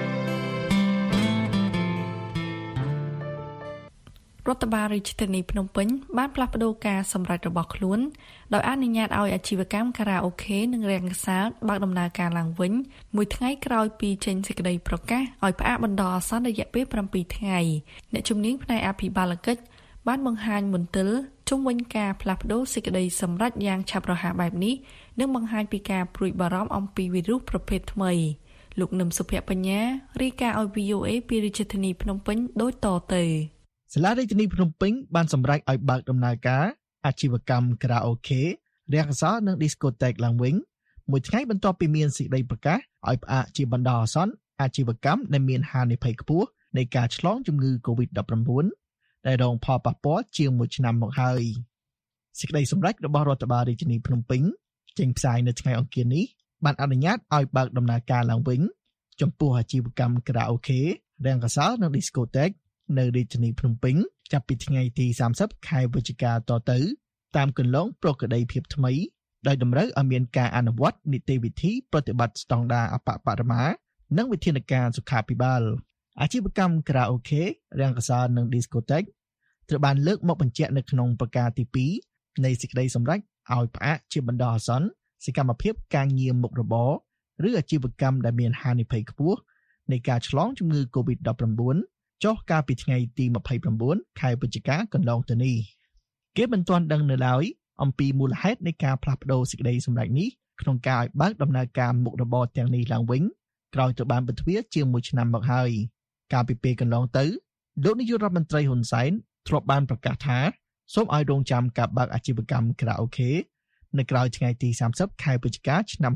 រដ្ឋបាលរាជធានីភ្នំពេញបានផ្លាស់ប្តូរការសម្រេចរបស់ខ្លួនដោយអនុញ្ញាតឲ្យអាជីវកម្មខារ៉ាអូខេនិងរាំងកាសាលបើកដំណើរការឡើងវិញមួយថ្ងៃក្រោយពីចេញសេចក្តីប្រកាសឲ្យផ្អាកបណ្ដោះអាសន្នរយៈពេល7ថ្ងៃអ្នកជំនាញផ្នែកអភិបាលកិច្ចបានបង្ហាញមន្ទិលជុំវិញការផ្លាស់ប្តូរសេចក្តីសម្រេចយ៉ាងឆាប់រហ័សបែបនេះនិងបង្ហាញពីការព្រួយបារម្ភអំពីវីរុសប្រភេទថ្មីលោកនឹមសុភ័ក្របញ្ញារាយការណ៍ឲ្យ VOA ពីរាជធានីភ្នំពេញដូចតទៅសាលារាជធានីភ្នំពេញបានសម្រេចឲ្យបើកដំណើរការអាជីវកម្មខារ៉ាអូខេរាំងកាសាលនិងឌីស្កូតេកឡើងវិញមួយថ្ងៃបន្ទាប់ពីមានសេចក្តីប្រកាសឲ្យផ្អាកជាបណ្ដោះអាសន្នអាជីវកម្មដែលមានហានិភ័យខ្ពស់នៃការឆ្លងជំងឺ COVID-19 ដែលរងផលប៉ះពាល់ជាង1ឆ្នាំមកហើយសេចក្តីសម្រេចរបស់រដ្ឋបាលរាជធានីភ្នំពេញចេញផ្សាយនៅថ្ងៃអង្គារនេះបានអនុញ្ញាតឲ្យបើកដំណើរការឡើងវិញចំពោះអាជីវកម្មខារ៉ាអូខេរាំងកាសាលនិងឌីស្កូតេកនៅរាជធានីភ្នំពេញចាប់ពីថ្ងៃទី30ខែវិច្ឆិកាតទៅតាមគន្លងប្រក្រតីភាពថ្មីដោយតម្រូវឲ្យមានការអនុវត្តនីតិវិធីប្រតិបត្តិស្តង់ដារអបបរមានិងវិធានការសុខាភិបាលអាជីវកម្មខារ៉ាអូខេរាំងកាសាលនិងឌីស្កូតេកត្រូវបានលើកមកបញ្ជាក់នៅក្នុងប្រការទី2នៃសេចក្តីសម្រេចឲ្យផ្អាកជាបណ្ដោះអាសន្នសកម្មភាពការងារមុខរបរឬអាជីវកម្មដែលមានហានិភ័យខ្ពស់នៃការឆ្លងជំងឺ COVID-19 ចុះកាលពីថ្ងៃទី29ខែវិច្ឆិកាកន្លងទៅនេះគេមិនទាន់ដឹងនៅឡើយអំពីមូលហេតុនៃការផ្លាស់ប្តូរសេចក្តីសម្រេចនេះក្នុងការឲ្យបើកដំណើរការមុខរបរទាំងនេះឡើងវិញក្រោយទៅបានបន្ទវាជាង1ឆ្នាំមកហើយកាលពីពេលកន្លងទៅលោកនាយករដ្ឋមន្ត្រីហ៊ុនសែនធ្លាប់បានប្រកាសថាសូមឲ្យរងចាំការបើកអាជីវកម្មខារ៉ាអូខេនៅក្រោយថ្ងៃទី30ខែវិច្ឆិកាឆ្នាំ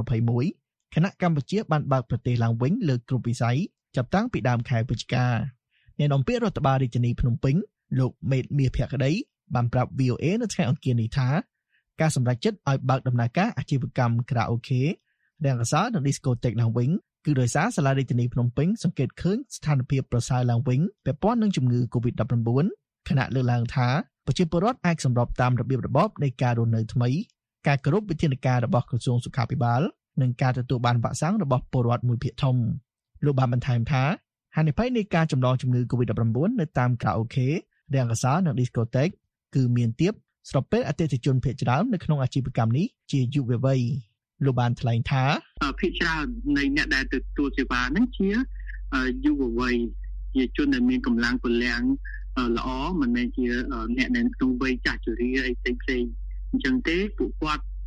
2021គណៈកម្ពុជាបានបើកប្រទេសឡើងវិញលើគ្រប់វិស័យចាប់តាំងពីដើមខែវិច្ឆិកាអ្នកនាំពាក្យរដ្ឋបាលរាជធានីភ្នំពេញលោកមេតមាសភក្តីបានប្រាប់ VOA នៅថ្ងៃអង្គារនេះថាការសម្រេចចិត្តឲ្យបើកដំណើរការអាជីវកម្មខារ៉ាអូខេរាំងកាសាលនិងឌីស្កូតេកឡើងវិញគឺដោយសារសាលារាជធានីភ្នំពេញសង្កេតឃើញស្ថានភាពប្រសើរឡើងវិញពាក់ព័ន្ធនឹងជំងឺ COVID-19 ខណៈលើកឡើងថាប្រជាពលរដ្ឋអាចសម្របតាមរបៀបរបបនៃការរស់នៅថ្មីការគោរពវិធានការរបស់ក្រសួងសុខាភិបាលនិងការទទួលបានវ៉ាក់សាំងរបស់ពលរដ្ឋមួយភាគធំលោកបានបន្ថែមថាហានិភ័យនៃការចម្លងជំងឺ COVID-19 នៅតាមខារ៉ាអូខេរាំងកាសាលនិងឌីស្កូតេកគឺមានទាបស្របពេលអតិថិជនភាគច្រើននៅក្នុងអាជីវកម្មនេះជាយុវវ័យលោកបានថ្លែងថាភាគច្រើននៃអ្នកដែលទទួលសេវាហ្នឹងជាយុវវ័យជាជនដែលមានកម្លាំងពលំល្អមិនមែនជាអ្នកដែលក្នុងវ័យចាស់ជរាអីផ្សេងៗអញ្ចឹងទេពួកគាត់ធ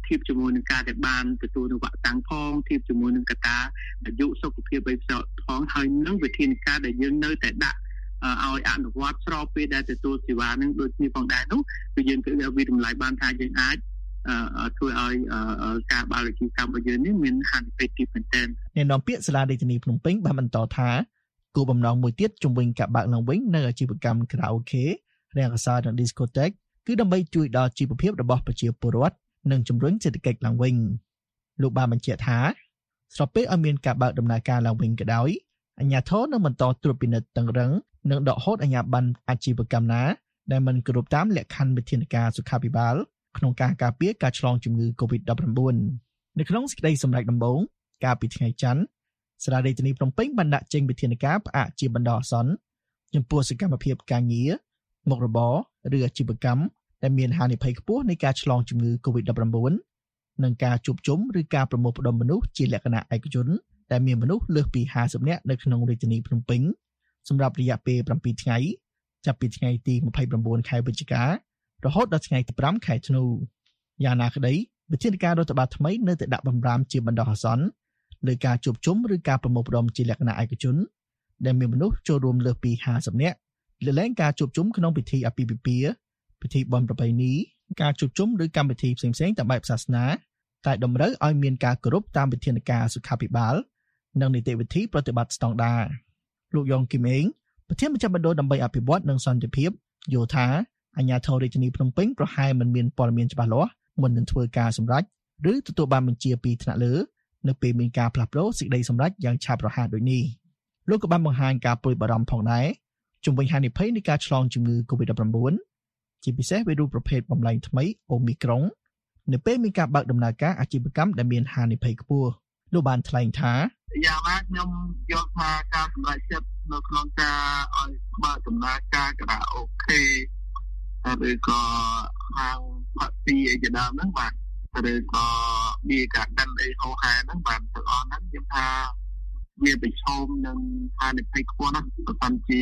ធៀបជាមួយនឹងការដែលបានទទួលនៅវ៉ាក់សាំងផងធៀបជាមួយនឹងកត្តាអាយុសុខភាពអីផ្សេងផងហើយនឹងវិធានការដែលយើងនៅតែដាក់ឲ្យអនុវត្តស្របពេលដែលទទួលសេវានឹងដូចគ្នាផងដែរនោះគឺយើងគឺវិតម្លៃបានថាយើងអាចធ្វើឲ្យការបើកអាជីវកម្មរបស់យើងនេះមានហានិភ័យទាបមែនទែនអ្នកនាំពាក្យសាលារាជធានីភ្នំពេញបានបន្តថាគោលបំណងមួយទៀតជំវិញការបើកឡើងវិញនៅអាជីវកម្មខារ៉ាអូខេរាងកសោនិង Discotheque គឺដើម្បីជួយដល់ជីវភាពរបស់ប្រជាពលរដ្ឋនិងជំរុញសេដ្ឋកិច្ចឡើងវិញលោកបានបញ្ជាក់ថាស្របពេលឲ្យមានការបើកដំណើរការឡើងវិញក៏ដោយអាជ្ញាធរនឹងបន្តត្រួតពិនិត្យតឹងរឹងនិងដកហូតអាជ្ញាប័ណ្ណអាជីវកម្មណាដែលមិនគោរពតាមលក្ខខណ្ឌវិធានការសុខាភិបាលក្នុងការការពារការឆ្លងជំងឺ COVID-19 នៅក្នុងសេចក្តីសម្រេចដំបូងកាលពីថ្ងៃច័ន្ទសាលារាជធានីភ្នំពេញបានដាក់ចេញវិធានការផ្អាកជាបណ្ដោះអាសន្នចំពោះសកម្មភាពការងារមុខរបរឬអាជីវកម្មដែលមានហានិភ័យខ្ពស់នៃការឆ្លងជំងឺ COVID-19 និងការជួបជុំឬការប្រមូលផ្តុំមនុស្សជាលក្ខណៈឯកជនដែលមានមនុស្សលើសពី50នាក់នៅក្នុងរាជធានីភ្នំពេញសម្រាប់រយៈពេល7ថ្ងៃចាប់ពីថ្ងៃទី29ខែវិច្ឆិការហូតដល់ថ្ងៃទី5ខែធ្នូយ៉ាងណាក្តីវិធានការរដ្ឋបាលថ្មីនៅតែដាក់បំរាមជាបណ្ដោះអាសន្នលើការជួបជុំឬការប្រមូលផ្តុំជាលក្ខណៈឯកជនដែលមានមនុស្សចូលរួមលើសពី50នាក់លើលែងការជួបជុំក្នុងពិធីអាពាហ៍ពិពាហ៍ពិធីបុណ្យប្រពៃណីការជួបជុំឬកម្មវិធីផ្សេងៗតាមបែបសាសនាតែតម្រូវឲ្យមានការគោរពតាមវិធានការសុខាភិបាលនិងនីតិវិធីប្រតិបត្តិស្តង់ដារលោកយ៉ងគីមអេងប្រធានមជ្ឈមណ្ឌលដើម្បីអភិវឌ្ឍនិងសន្តិភាពយល់ថាអាជ្ញាធររាជធានីភ្នំពេញប្រហែលមិនមានព័ត៌មានច្បាស់លាស់មុននឹងធ្វើការសម្រេចឬទទួលបានបញ្ជាពីថ្នាក់លើនៅពេលមានការផ្លាស់ប្ដូរសេចក្តីសម្រេចយ៉ាងឆាប់រហ័សដូចនេះលោកក៏បានបង្ហាញការព្រួយបារម្ភផងដែរជំវិញហានិភ័យនៃការឆ្លងជំងឺ COVID-19 ជាពិសេសវីរុសប្រភេទបំលែងថ្មីអូមីក្រុងនៅពេលមានការបើកដំណើរការអាជីវកម្មដែលមានហានិភ័យខ្ពស់លោកបានថ្លែងថាយ៉ាងណាខ្ញុំយល់ថាការសម្រេចចិត្តនៅក្នុងការឲ្យបើកដំណើរការខារ៉ាអូខេឬក៏ហាងផាក់ស៊ីអីជាដើមហ្នឹងបាទឬក៏វាការកាន់អីហោហែហ្នឹងបាទទាំងអស់ហ្នឹងខ្ញុំថាវាប្រឈមនឹងហានិភ័យខ្ពស់ណាស់បើមិនជា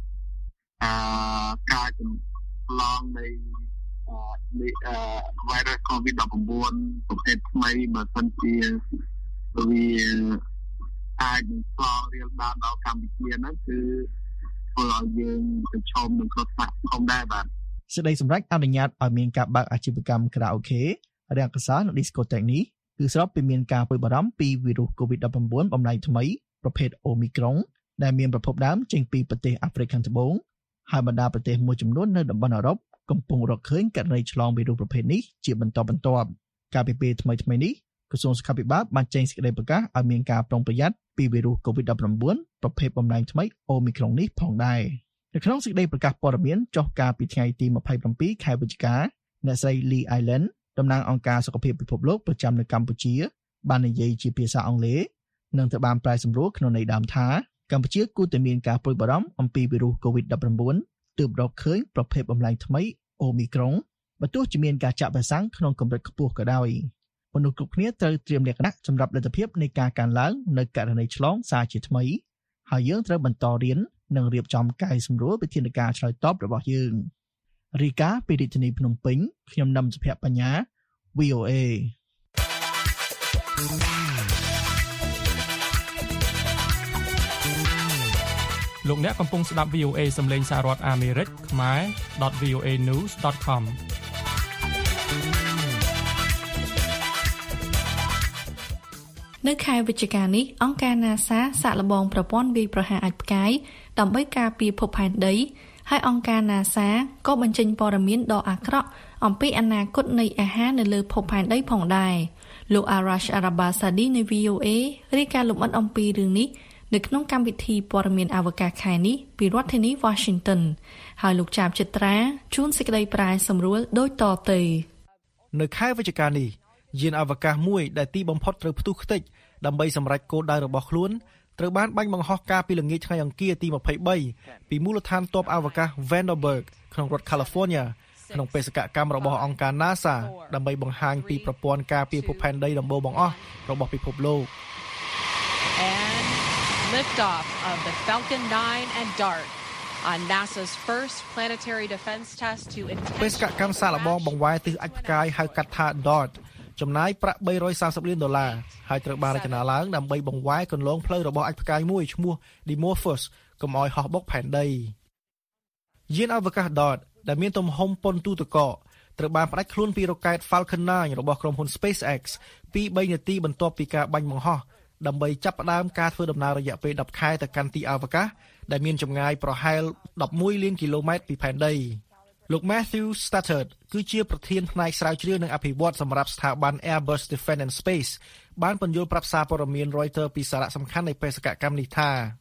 ការចម្លងនៃ virus COVID-19 ប្រភេទថ្មីបើមិនជាវាអាចឆ្លងរាលដាលដល់កម្ពុជាហ្នឹងគឺធ្វើឲ្យយើងប្រឈមនឹងគ្រោះថ្នាក់ធំដែរបាទសេចក្តីសម្រេចអនុញ្ញាតឲ្យមានការបើកអាជីវកម្មខារ៉ាអូខេរាងកសោនិង Discotheque នេះគឺស្របពីមានការព្រួយបារម្ភពីវីរុស COVID-19 បំលែងថ្មីប្រភេទអូមីក្រុងដែលមានប្រភពដើមចេញពីប្រទេសអាហ្វ្រិកខាងត្បូងហើយបណ្ដាប្រទេសមួយចំនួននៅតំបន់អឺរ៉ុបកំពុងរកឃើញករណីឆ្លងវីរុសប្រភេទនេះជាបន្តបន្ទាប់កាលពីពេលថ្មីៗនេះក្រសួងសុខាភិបាលបានចេញសេចក្តីប្រកាសឲ្យមានការប្រុងប្រយ័ត្នពីវីរុស COVID-19 ប្រភេទបំលែងថ្មីអូមីក្រុងនេះផងដែរនៅក្នុងសេចក្តីប្រកាសព័ត៌មានចុះកាលពីថ្ងៃទី27ខែវិច្ឆិកាអ្នកស្រី Lee Island តំណាងអង្គការសុខភាពពិភពលោកប្រចាំនៅកម្ពុជាបាននិយាយជាភាសាអង់គ្លេសនិងត្រូវបានប្រែសម្រួលក្នុងន័យដើមថាកម្ពុជាគួរតែមានការព្រួយបារម្ភអំពីវីរុស COVID-19 ទើបរកឃើញប្រភេទបំលែងថ្មីអូមីក្រុងបើទោះជាមានការចាក់វ៉ាក់សាំងក្នុងកម្រិតខ្ពស់ក៏ដោយមនុស្សគ្រប់គ្នាត្រូវត្រៀមលក្ខណៈសម្រាប់លទ្ធភាពនៃការកើនឡើងនៅករណីឆ្លងសារជាថ្មីហើយយើងត្រូវបន្តរៀននិងរៀបចំកែសម្រួលវិធានការឆ្លើយតបរបស់យើងរីកាពីរាជធានីភ្នំពេញខ្ញុំនឹមសុភ័ក្របញ្ញា VOA លោកអ្នកកំពុងស្ដាប់ VOA សំឡេងសហរដ្ឋអាមេរិកខ្មែរ .voanews.com នៅខែវិច្ឆិកានេះអង្គការ NASA សាកល្បងប្រព័ន្ធវាយប្រហារអាចផ្កាយដើម្បីការពារភពផែនដីហើយអង្គការ NASA ក៏បញ្ចេញព័ត៌មានដ៏អាក្រក់អំពីអនាគតនៃអាហារនៅលើភពផែនដីផងដែរលោក Arash Arabasadi នៃ VOA រាយការណ៍លម្អិតអំពីរឿងនេះនៅក្នុងកម្មវិធីព័ត៌មានអវកាសខែនេះពីរដ្ឋធានី Washington ហើយលោកចាបចិត្រាជួនសេចក្តីប្រែសម្រួលដូចតទៅនៅខែវិច្ឆិកានេះយានអវកាសមួយដែលទីបំផុតត្រូវផ្ទុះខ្ទេចដើម្បីសម្រេចគោលដៅរបស់ខ្លួនត្រូវបានបាញ់បង្ហោះកាលពីល្ងាចថ្ងៃអង្គារទី23ពីមូលដ្ឋានទ័ពអវកាស Vandenberg ក្នុងរដ្ឋ California ក្នុងបេសកកម្មរបស់អង្គការ NASA ដើម្បីបង្ហាញពីប្រព័ន្ធការពារភពផែនដីដំបូងបង្អស់របស់ពិភពលោក And liftoff of the Falcon 9 and DART on NASA's first planetary defense test to បេសកកម្មសាកល្បងបង្វែរទិសអាចផ្កាយហៅកាត់ថា DART ចំណាយប្រាក់$330 លានហើយត្រូវបានរចនាឡើងដើម្បីបង្វែរគន្លងផ្លូវរបស់អាចផ្កាយមួយឈ្មោះ Dimorphos កុំឲ្យហោះបុកផែនដីយានអវកាស DART ដែលមានទំហំប៉ុនទូទឹកកកត្រូវបានផ្ដាច់ខ្លួនពីរ៉ុកែត Falcon 9 របស់ក្រុមហ៊ុន SpaceX ពី3នាទីបន្ទាប់ពីការបាញ់បង្ហោះដើម្បីចាប់ផ្ដើមការធ្វើដំណើររយៈពេល10ខែទៅកាន់ទីអវកាសដែលមានចម្ងាយប្រហែល11លានគីឡូម៉ែត្រពីផែនដីលោក Matthew Stafford គឺជាប្រធានផ្នែកស្រាវជ្រាវនិងអភិវឌ្ឍសម្រាប់ស្ថាប័ន Airbus Defence and Space បានពន្យល់ប្រាប់សារព័ត៌មាន Reuters ពីសារៈសំខាន់នៃបេសកកម្មនេះថា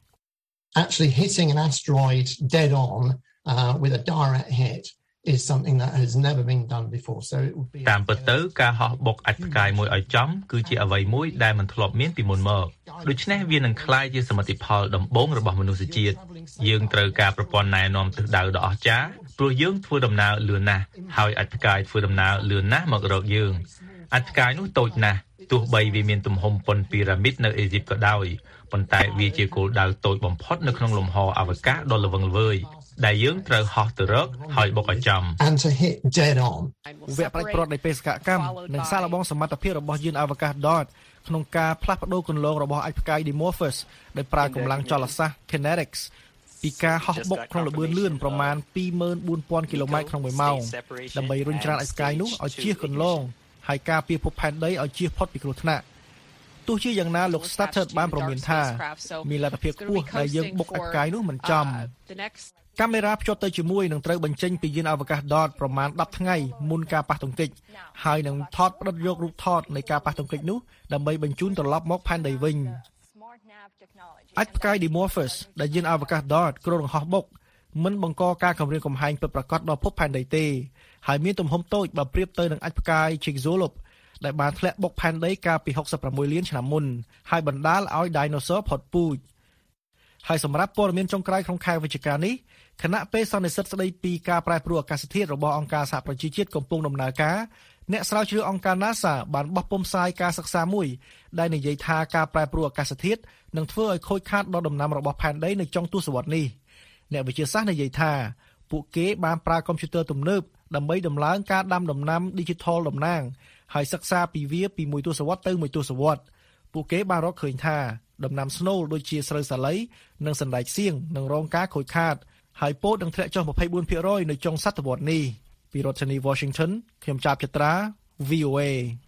Actually hitting an asteroid dead on with a direct hit is something that has never been done before. So it would be តាមពិតទៅការហោះបុកអាចផ្កាយមួយឲ្យចំគឺជាអ្វីមួយដែលមិនធ្លាប់មានពីមុនមកដូច្នេះវានឹងក្លាយជាសមិទ្ធផលដំបូងរបស់មនុស្សជាតិយើងត្រូវការប្រព័ន្ធណែនាំទិសដៅដ៏អស្ចារ្យព្រោះយើងធ្វើដំណើរលឿនណាស់ហើយអាចផ្កាយធ្វើដំណើរលឿនណាស់មករកយើងអាចផ្កាយនោះតូចណាស់ទោះបីវាមានទំហំប៉ុនពីរ៉ាមីតនៅអេស៊ីបក៏ដោយប៉ុន្តែវាជាគោលដៅតូចបំផុតនៅក្នុងលំហអវកាសដ៏ល្វឹងល្វើយដែលយើងត្រូវហោះទៅរកហើយបុកឲ្យចំ and to hit dead on វគ្គប្រាច់ព្រាត់នៃបេសកកម្មនិងសាកល្បងសមត្ថភាពរបស់យានអវកាស DART ក្នុងការផ្លាស់ប្ដូរគន្លងរបស់អាចផ្កាយ Dimorphos ដោយប្រើកម្លាំងចលសាស្ត្រ kinetics ពីការហោះបុកក្នុងល្បឿនលឿនប្រមាណ 24,000 គីឡូម៉ែត្រក្នុង1ម៉ោងដើម្បីរុញច្រានអាចផ្កាយនោះឲ្យជៀសគន្លងហើយការពារភពផែនដីឲ្យជៀសផុតពីគ្រោះថ្នាក់ទោះជាយ៉ាងណាលោក Stafford បានព្រមានថាមានលទ្ធភាពខ្ពស់ដែលយើងបុកអាចផ្កាយនោះមិនចំកាមេរ៉ាភ្ជាប់ទៅជាមួយនឹងត្រូវបញ្ចេញពីយានអវកាស DART ប្រមាណ10ថ្ងៃមុនការប៉ះទង្គិចហើយនឹងថតផ្ដិតយករូបថតនៃការប៉ះទង្គិចនោះដើម្បីបញ្ជូនត្រឡប់មកផែនដីវិញអាចផ្កាយ Dimorphos ដែលយានអវកាស DART គ្រោងហោះបុកមិនបង្កការគំរាមកំហែងពិតប្រាកដដល់ភពផែនដីទេហើយមានទំហំតូចបើប្រៀបទៅនឹងអាចផ្កាយ Chicxulub ដែលបានធ្លាក់បុកផែនដីកាលពី66លានឆ្នាំមុនហើយបណ្ដាលឲ្យ dinosaur ផុតពូជហើយសម្រាប់ព័ត៌មានចុងក្រោយក្នុងខែវិច្ឆិកានេះគណៈពេលសន្និសីទស្ដីពីការប្រែប្រួលអាកាសធាតុរបស់អង្គការសហប្រជាជាតិកំពុងដំណើរការអ្នកស្រាវជ្រាវអង្គការ NASA បានបោះពុម្ពផ្សាយការសិក្សាមួយដែលនិយាយថាការប្រែប្រួលអាកាសធាតុនឹងធ្វើឲ្យខូចខាតដល់ដំណាំរបស់ផែនដីនៅចុងទសវត្សរ៍នេះអ្នកវិទ្យាសាស្ត្រនិយាយថាពួកគេបានប្រើកុំព្យូទ័រទំនើបដើម្បីដំឡើងការដាំដំណាំ Digital តំណាងហើយសិក្សាពីវាពីមួយទសវត្សរ៍ទៅមួយទសវត្សរ៍ពួកគេបានរកឃើញថាដំណាំស្នូលដូចជាស្រូវសាលីនិងសណ្តែកសៀងនឹងរងការខូចខាតហើយពោតនឹងធ្លាក់ចុះ 24% នៅចុងសតវត្សរ៍នេះពីរដ្ឋធានី Washington ខ្ញុំចាប់ចត្រា VOA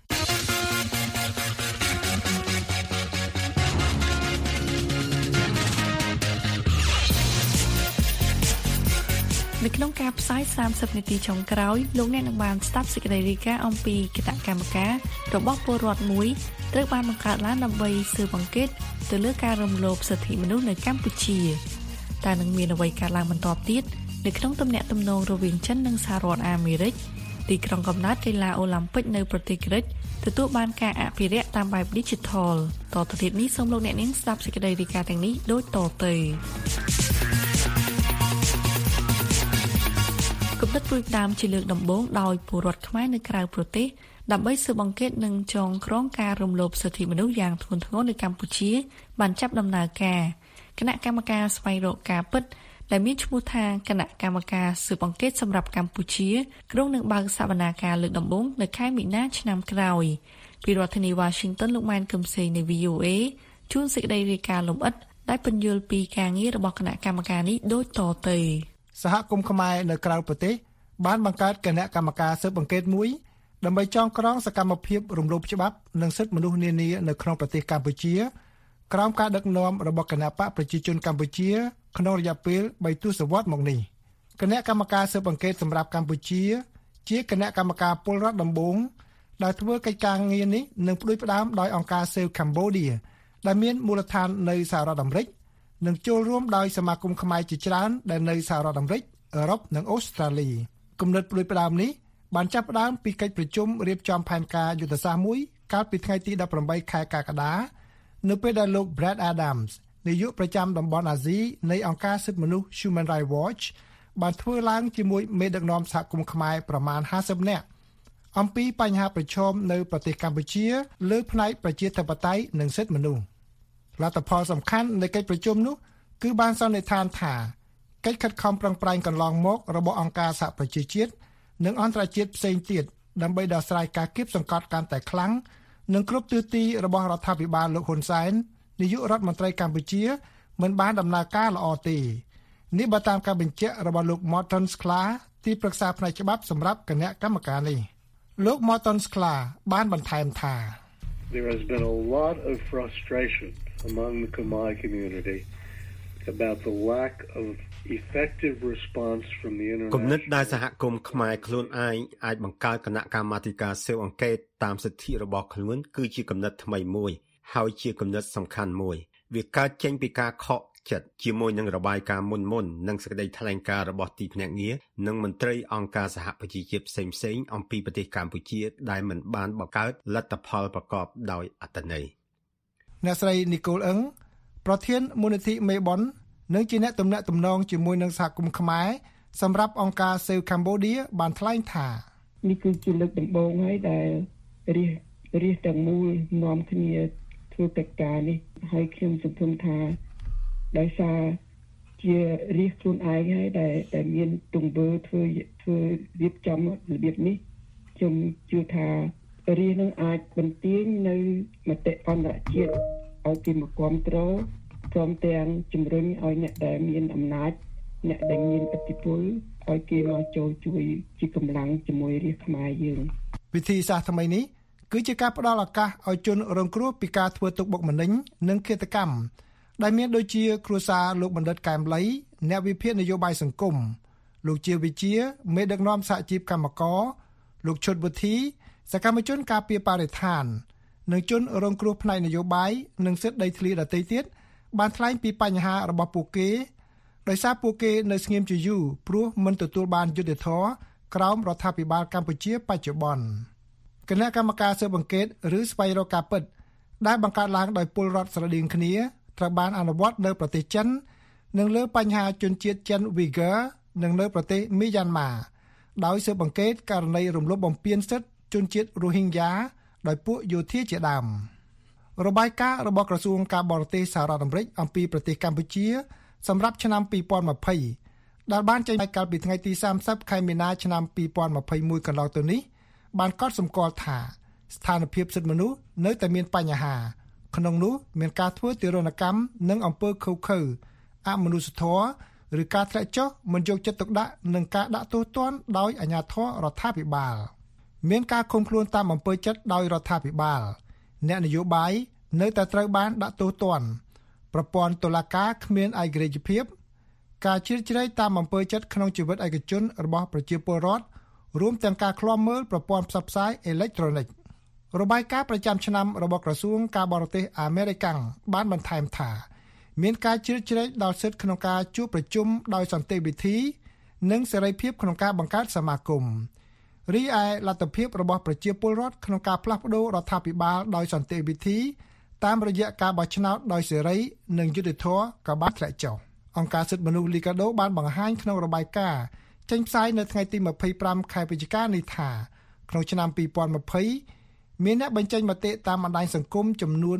នៅក្នុងការផ្សាយ30នាទីចុងក្រោយលោកអ្នកនឹងបានស្ដាប់សេចក្តីរាយការណ៍អំពីគណៈកម្មការរបស់ពលរដ្ឋមួយត្រូវបានបង្កើតឡើងដើម្បីស៊ើបអង្កេតទៅលើការរំលោភសិទ្ធិមនុស្សនៅកម្ពុជាតែនឹងមានអ្វីកើតឡើងបន្តទៀតនៅក្នុងទំនាក់ទំនងរវាងចិននិងសហរដ្ឋអាមេរិកទីក្រុងកំណើតកីឡាអូឡ িম্প ិកនៅប្រទេសក្រិកទទួលបានការអភិរក្សតាមបែប Digital តទៅទៀតនេះសូមលោកអ្នកនាងស្ដាប់សេចក្តីរាយការណ៍ទាំងនេះដូចតទៅគំនិតព្រួយផ្ដាមជាលើកដំបូងដោយពលរដ្ឋខ្មែរនៅក្រៅប្រទេសដើម្បីស៊ើបអង្កេតនិងចងក្រងការរំលោភសិទ្ធិមនុស្សយ៉ាងធ្ងន់ធ្ងរនៅកម្ពុជាបានចាប់ដំណើរការគណៈកម្មការស្វែងរកការពិតដែលមានឈ្មោះថាគណៈកម្មការស៊ើបអង្កេតសម្រាប់កម្ពុជាក្រុងនឹងបើកសវនាការលើកដំបូងនៅខែមីនាឆ្នាំក្រោយពីរដ្ឋធានី Washington លោកម៉ែនកឹមសេងនៃ VOA ជួនសេចក្តីរាយការណ៍លម្អិតដែលពន្យល់ពីការងាររបស់គណៈកម្មការនេះដូចតទៅសហគមន៍ខ្មែរនៅក្រៅប្រទេសបានបង្កើតគណៈកម្មការស៊ើបអង្កេតមួយដើម្បីចងក្រងសកម្មភាពរំលោភច្បាប់និងសិទ្ធិមនុស្សនានានៅក្នុងប្រទេសកម្ពុជាក្រោមការដឹកនាំរបស់គណបកប្រជាជនកម្ពុជាក្នុងរយៈពេល3ទសវត្សរ៍មកនេះគណៈកម្មការស៊ើបអង្កេតសម្រាប់កម្ពុជាជាគណៈកម្មការពលរដ្ឋដំបូងដែលធ្វើកិច្ចការងារនេះនឹងផ្ដួចផ្ដើមដោយអង្គការ Save Cambodia ដែលមានមូលដ្ឋាននៅសហរដ្ឋអាមេរិកនិងចូលរួមដោយសមាគមខ្មែរជាច្រើនដែលនៅសហរដ្ឋអាមេរិកអឺរ៉ុបនិងអូស្ត្រាលីគំនិតផ្ដួចផ្ដើមនេះបានចាប់ផ្ដើមពីកិច្ចប្រជុំរៀបចំផែនការយុទ្ធសាស្ត្រមួយកាលពីថ្ងៃទី18ខែកក្កដានៅពេលដែលលោក Brad Adams នាយកប្រចាំតំបន់អាស៊ីនៃអង្គការសិទ្ធិមនុស្ស Human Rights Watch បានធ្វើឡើងជាមួយមេដឹកនាំសហគមន៍ខ្មែរប្រមាណ50នាក់អំពីបញ្ហាប្រឈមនៅប្រទេសកម្ពុជាលើផ្នែកប្រជាធិបតេយ្យនិងសិទ្ធិមនុស្សលទ្ធផលសំខាន់នៃកិច្ចប្រជុំនោះគឺបានសន្និដ្ឋានថាកិច្ចខិតខំប្រឹងប្រែងកន្លងមករបស់អង្គការសហប្រជាជាតិនិងអន្តរជាតិផ្សេងទៀតដើម្បីដោះស្រាយការគៀបសង្កត់កាន់តែខ្លាំងនិងគ្រប់ទិសទីរបស់រដ្ឋាភិបាលលោកហ៊ុនសែននាយករដ្ឋមន្ត្រីកម្ពុជាមិនបានដំណើរការល្អទេនេះបើតាមការបញ្ជាក់របស់លោក Morton Sklar ទីប្រឹក្សាផ្នែកច្បាប់សម្រាប់គណៈកម្មការនេះលោក Morton Sklar បានបន្ថែមថា There has been a lot of frustration among the Khmer community about the lack of effective response from the international គំនិតដែលសហគមន៍ខ្មែរខ្លួនឯងអាចបង្កើតគណៈកម្មាធិការស៊ើបអង្កេតតាមសិទ្ធិរបស់ខ្លួនគឺជាគំនិតថ្មីមួយហើយជាគំនិតសំខាន់មួយវាកើតចេញពីការខកចិត្តជាមួយនឹងរបាយការណ៍មុននិងសេចក្តីថ្លែងការណ៍របស់ទីភ្នាក់ងារនិងមន្ត្រីអង្គការសហប្រជាជាតិផ្សេងៗអំពីប្រទេសកម្ពុជាដែលមិនបានបង្កើតលទ្ធផលប្រកបដោយអត្ថន័យអ្នកស្រី Nicole Ng ប្រធានមូលនិធិមេបុននិងជាអ្នកទំនាក់ទំនងជាមួយនឹងសហគមន៍ខ្មែរសម្រាប់អង្គការ Save Cambodia បានថ្លែងថានេះគឺជាលើកដំបូងហើយដែលរាជទាំងមូលនាំគ្នាធ្វើកិច្ចការនេះហើយខ្ញុំសង្ឃឹមថាដោយសារជារាជខ្លួនឯងហើយដែលមានទង្វើធ្វើរៀបចំរបៀបនេះខ្ញុំជឿថារាជនឹងអាចបន្ទាញនៅមតិអន្តរជាតិឲ្យគេមកគ្រប់គ្រងព្រមទាំងជំរុញឲ្យអ្នកដែលមានអំណាចអ្នកដែលមានឥទ្ធិពលឲ្យគេមកចូលជួយជាកម្លាំងជាមួយរាជខ្មែរយើងវិធីសាស្ត្រថ្មីនេះគឺជាការផ្ដល់ឱកាសឲ្យជនរងគ្រោះពីការធ្វើទុកបុកម្នេញនិងឃាតកម្មដែលមានដូចជាគ្រួសារលោកបណ្ឌិតកែមលីអ្នកវិភាគនយោបាយសង្គមលោកជាវិជាមេដឹកនាំសហជីពកម្មករលោកឈុតវុធីសកម្មជនការពារបរិស្ថាននិងជនរងគ្រោះផ្នែកនយោបាយនិងសិទ្ធិដីធ្លីដទៃទៀតបានថ្លែងពីបញ្ហារបស់ពួកគេដោយសារពួកគេនៅស្ងៀមជាយូរព្រោះមិនទទួលបានយុត្តិធម៌ក្រោមរដ្ឋាភិបាលកម្ពុជាបច្ចុប្បន្នគណៈកម្មការស៊ើបអង្កេតឬស្វែងរកការពិតដែលបង្កើតឡើងដោយពលរដ្ឋស្រដៀងគ្នាត្រូវបានអនុវត្តនៅប្រទេសចិននិងលើបញ្ហាជនជាតិចិន Uyghur និងនៅប្រទេសមីយ៉ាន់ម៉ាដោយស៊ើបអង្កេតករណីរំលោភបំពានសិទ្ធិជនជាតិ Rohingya ដោយពួកយោធាជាដើមរបាយការណ៍របស់ក្រសួងការបរទេសសហរដ្ឋអាមេរិកអំពីប្រទេសកម្ពុជាសម្រាប់ឆ្នាំ2020ដែលបានចេញកាលពីថ្ងៃទី30ខែមីនាឆ្នាំ2021កន្លងទៅនេះបានកត់សម្គាល់ថាស្ថានភាពសិទ្ធិមនុស្សនៅតែមានបញ្ហាក្នុងនោះមានការធ្វើទារុណកម្មនិងអំពើឃោរឃៅអមនុស្សធម៌ឬការធ្លាក់ចុះមិនយកចិត្តទុកដាក់និងការដាក់ទោសទណ្ឌដោយអាជ្ញាធររដ្ឋាភិបាលមានការឃុំខ្លួនតាមអំពើចិត្តដោយរដ្ឋាភិបាលអ្នកនយោបាយនៅតែត្រូវបានដាក់ទោសទណ្ឌប្រព័ន្ធតុលាការគ្មានឯករាជ្យភាពការជ្រៀតជ្រែកតាមអំពើចិត្តក្នុងជីវិតឯកជនរបស់ប្រជាពលរដ្ឋរួមទាំងការឃ្លាំមើលប្រព័ន្ធផ្សព្វផ្សាយអេឡិចត្រូនិករបាយការណ៍ប្រចាំឆ្នាំរបស់ក្រសួងការបរទេសអាមេរិកបានបន្ថែមថាមានការជ្រៀតជ្រែកដល់សិទ្ធិក្នុងការជួបប្រជុំដោយសន្តិវិធីនិងសេរីភាពក្នុងការបង្កើតសមាគមរីឯលទ្ធភាពរបស់ប្រជាពលរដ្ឋក្នុងការផ្លាស់ប្តូររដ្ឋាភិបាលដោយសន្តិវិធីតាមរយៈការបោះឆ្នោតដោយសេរីនិងយុត្តិធម៌ក៏បានធ្លាក់ចុះអង្គការសិទ្ធិមនុស្សលីកាដូបានបង្ហាញក្នុងរបាយការណ៍ចេញផ្សាយនៅថ្ងៃទី25ខែវិច្ឆិកានេះថាក្នុងឆ្នាំ2020មានអ្នកបញ្ចេញមតិតាមបណ្ដាញសង្គមចំនួន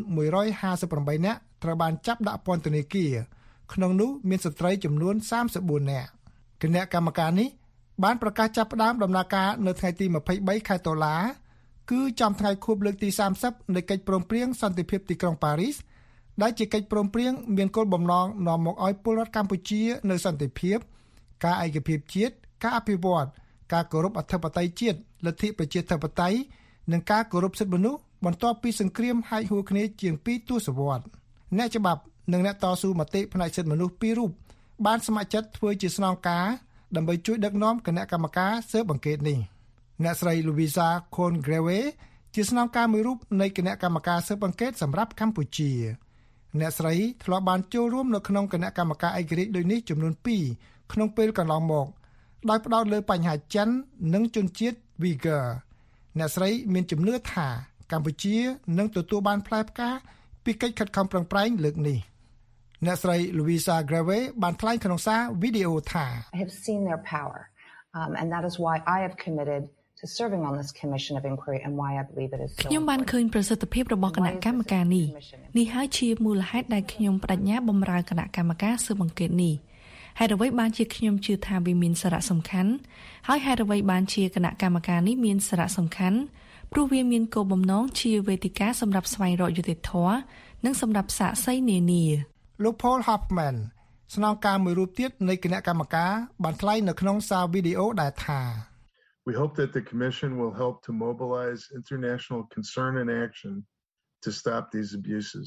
158នាក់ត្រូវបានចាប់ដាក់ពន្ធនាគារក្នុងនោះមានស្ត្រីចំនួន34នាក់គណៈកម្មការនេះបានប្រកាសចាប់ផ្ដើមដំណើរការនៅថ្ងៃទី23ខែតុលាគឺចំថ្ងៃខួបលើកទី30នៃកិច្ចព្រមព្រៀងសន្តិភាពទីក្រុងប៉ារីសដែលជាកិច្ចព្រមព្រៀងមានគោលបំណងនាំមកឲ្យពលរដ្ឋកម្ពុជានៅសន្តិភាពការឯកភាពជាតិការអភិវឌ្ឍការគោរពអធិបតេយ្យជាតិលទ្ធិប្រជាធិបតេយ្យនិងការគោរពសិទ្ធិមនុស្សបន្ទាប់ពីសង្គ្រាមហែកហួរគ្នាជាង2ទសវត្សរ៍អ្នកច្បាប់និងអ្នកតស៊ូមតិផ្នែកសិទ្ធិមនុស្ស2រូបបានស្ម័គ្រចិត្តធ្វើជាស្នងការដើម្បីជួយដឹកនាំគណៈកម្មការស៊ើបអង្កេតនេះអ្នកស្រី Louisa Congreve ជាស្នងការមួយរូបនៃគណៈកម្មការស៊ើបអង្កេតសម្រាប់កម្ពុជាអ្នកស្រីធ្លាប់បានចូលរួមនៅក្នុងគណៈកម្មការឯករាជ្យដូចនេះចំនួន2ក្នុងពេលកន្លងមកដោយផ្ដោតលើបញ្ហាចិននិងជនជាតិ Uyghur អ្នកស្រីមានជំនឿថាកម្ពុជានឹងទទួលបានផ្លែផ្កាពីកិច្ចខិតខំប្រឹងប្រែងលើកនេះអ្នកស្រី Louisa Grave បានថ្លែងក្នុងសារវីដេអូថា I have seen their power and that is why I have committed to serving on this commission of inquiry and why I believe it is so ខ្ញុំបានឃើញប្រសិទ្ធភាពរបស់គណៈកម្មការនេះហើយជាមូលហេតុដែលខ្ញុំបដិញ្ញាបម្រើគណៈកម្មការស៊ើបអង្កេតនេះហេតុអ្វីបានជាខ្ញុំជឿថាវាមានសារៈសំខាន់ហើយហេតុអ្វីបានជាគណៈកម្មការនេះមានសារៈសំខាន់ព្រោះវាមានគោលបំណងជាវេទិកាសម្រាប់ស្វែងរកយុត្តិធម៌និងសម្រាប់សាកសីនានាលោក Paul Hoffman ស្នងការមួយរូបទៀតនៃគណៈកម្មការបានថ្លែងនៅក្នុងសារវីដេអូដែលថា We hope that the commission will help to mobilize international concern and action to stop these abuses.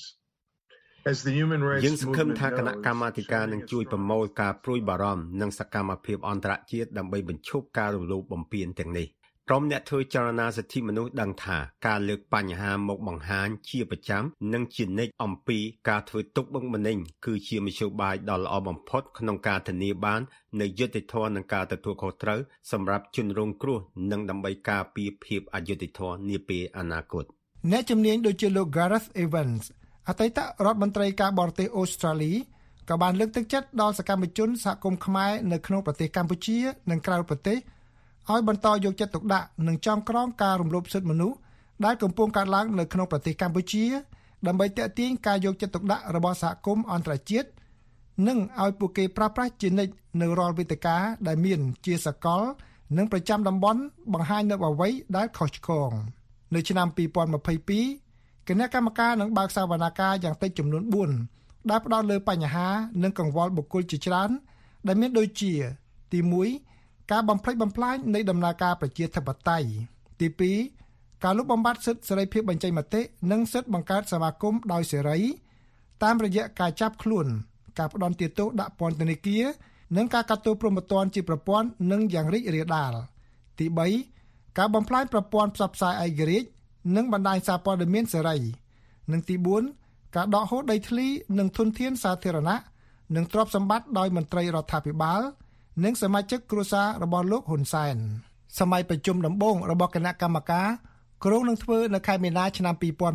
As the human rights movement យើងសង្ឃឹមថាគណៈកម្មាធិការនឹងជួយប្រមូលការព្រួយបារម្ភនិងសកម្មភាពអន្តរជាតិដើម្បីបញ្ឈប់ការរំលោភបំពានទាំងនេះក្រុមអ្នកធ្វើចលនាសិទ្ធិមនុស្សដឹងថាការលើកបញ្ហាមកបង្ហាញជាប្រចាំនិងជានិច្ចអំពីការធ្វើទុកបុកម្នេញគឺជាមធ្យោបាយដ៏ល្អបំផុតក្នុងការធានាបាននូវយុត្តិធម៌និងការទទួលខុសត្រូវសម្រាប់ជនរងគ្រោះនិងដើម្បីការពារភាពអយុត្តិធម៌នាពេលអនាគតអ្នកជំនាញដូចជាលោក Gareth Evans អតីតរដ្ឋមន្ត្រីការបរទេសអូស្ត្រាលីក៏បានលើកទឹកចិត្តដល់សកម្មជនសហគមន៍ខ្មែរនៅក្នុងប្រទេសកម្ពុជានិងក្រៅប្រទេសឲ្យបន្តយកចិត្តទុកដាក់និងចងក្រងការរំលោភសិទ្ធិមនុស្សដែលកំពុងកើតឡើងនៅក្នុងប្រទេសកម្ពុជាដើម្បីទាក់ទាញការយកចិត្តទុកដាក់របស់សហគមន៍អន្តរជាតិនិងឲ្យពួកគេប្រើប្រាស់ជានិច្ចនៅរាល់វេទិកាដែលមានជាសកលនិងប្រចាំតំបន់បង្ហាញនៅអ្វីដែលខុសឆ្គងនៅឆ្នាំ2022គណៈកម្មការនឹងបើកសវនកម្មយ៉ាងតិចចំនួន4ដែលផ្ដោតលើបញ្ហានិងកង្វល់បុគ្គលជាច្រើនដែលមានដូចជាទី1ការបំផ្លិចបំផ្លាញនៃដំណើរការប្រជាធិបតេយ្យទី2ការលុបបំបាត់សិទ្ធិសេរីភាពបញ្ចេញមតិនិងសិទ្ធិបង្កើតសមាគមដោយសេរីតាមរយៈការចាប់ខ្លួនការផ្ដន់ទោសដាក់ពន្ធនាគារនិងការកាត់ទោសព្រហ្មទណ្ឌជាប្រព័ន្ធនិងយ៉ាងរីករាលដាលទី3ការបំផ្លាញប្រព័ន្ធផ្សព្វផ្សាយឯករាជ្យនិងបណ្ដាញសារព័ត៌មានសេរីនិងទី4ការដកហូតដីធ្លីនិងធនធានសាធារណៈនិងទ្រព្យសម្បត្តិដោយមន្ត្រីរដ្ឋាភិបាលនិងសមាជិកគ្រួសាររបស់លោកហ៊ុនសែនសម័យប្រជុំដំបូងរបស់គណៈកម្មការគ្រោងនឹងធ្វើនៅខែមីនាឆ្នាំ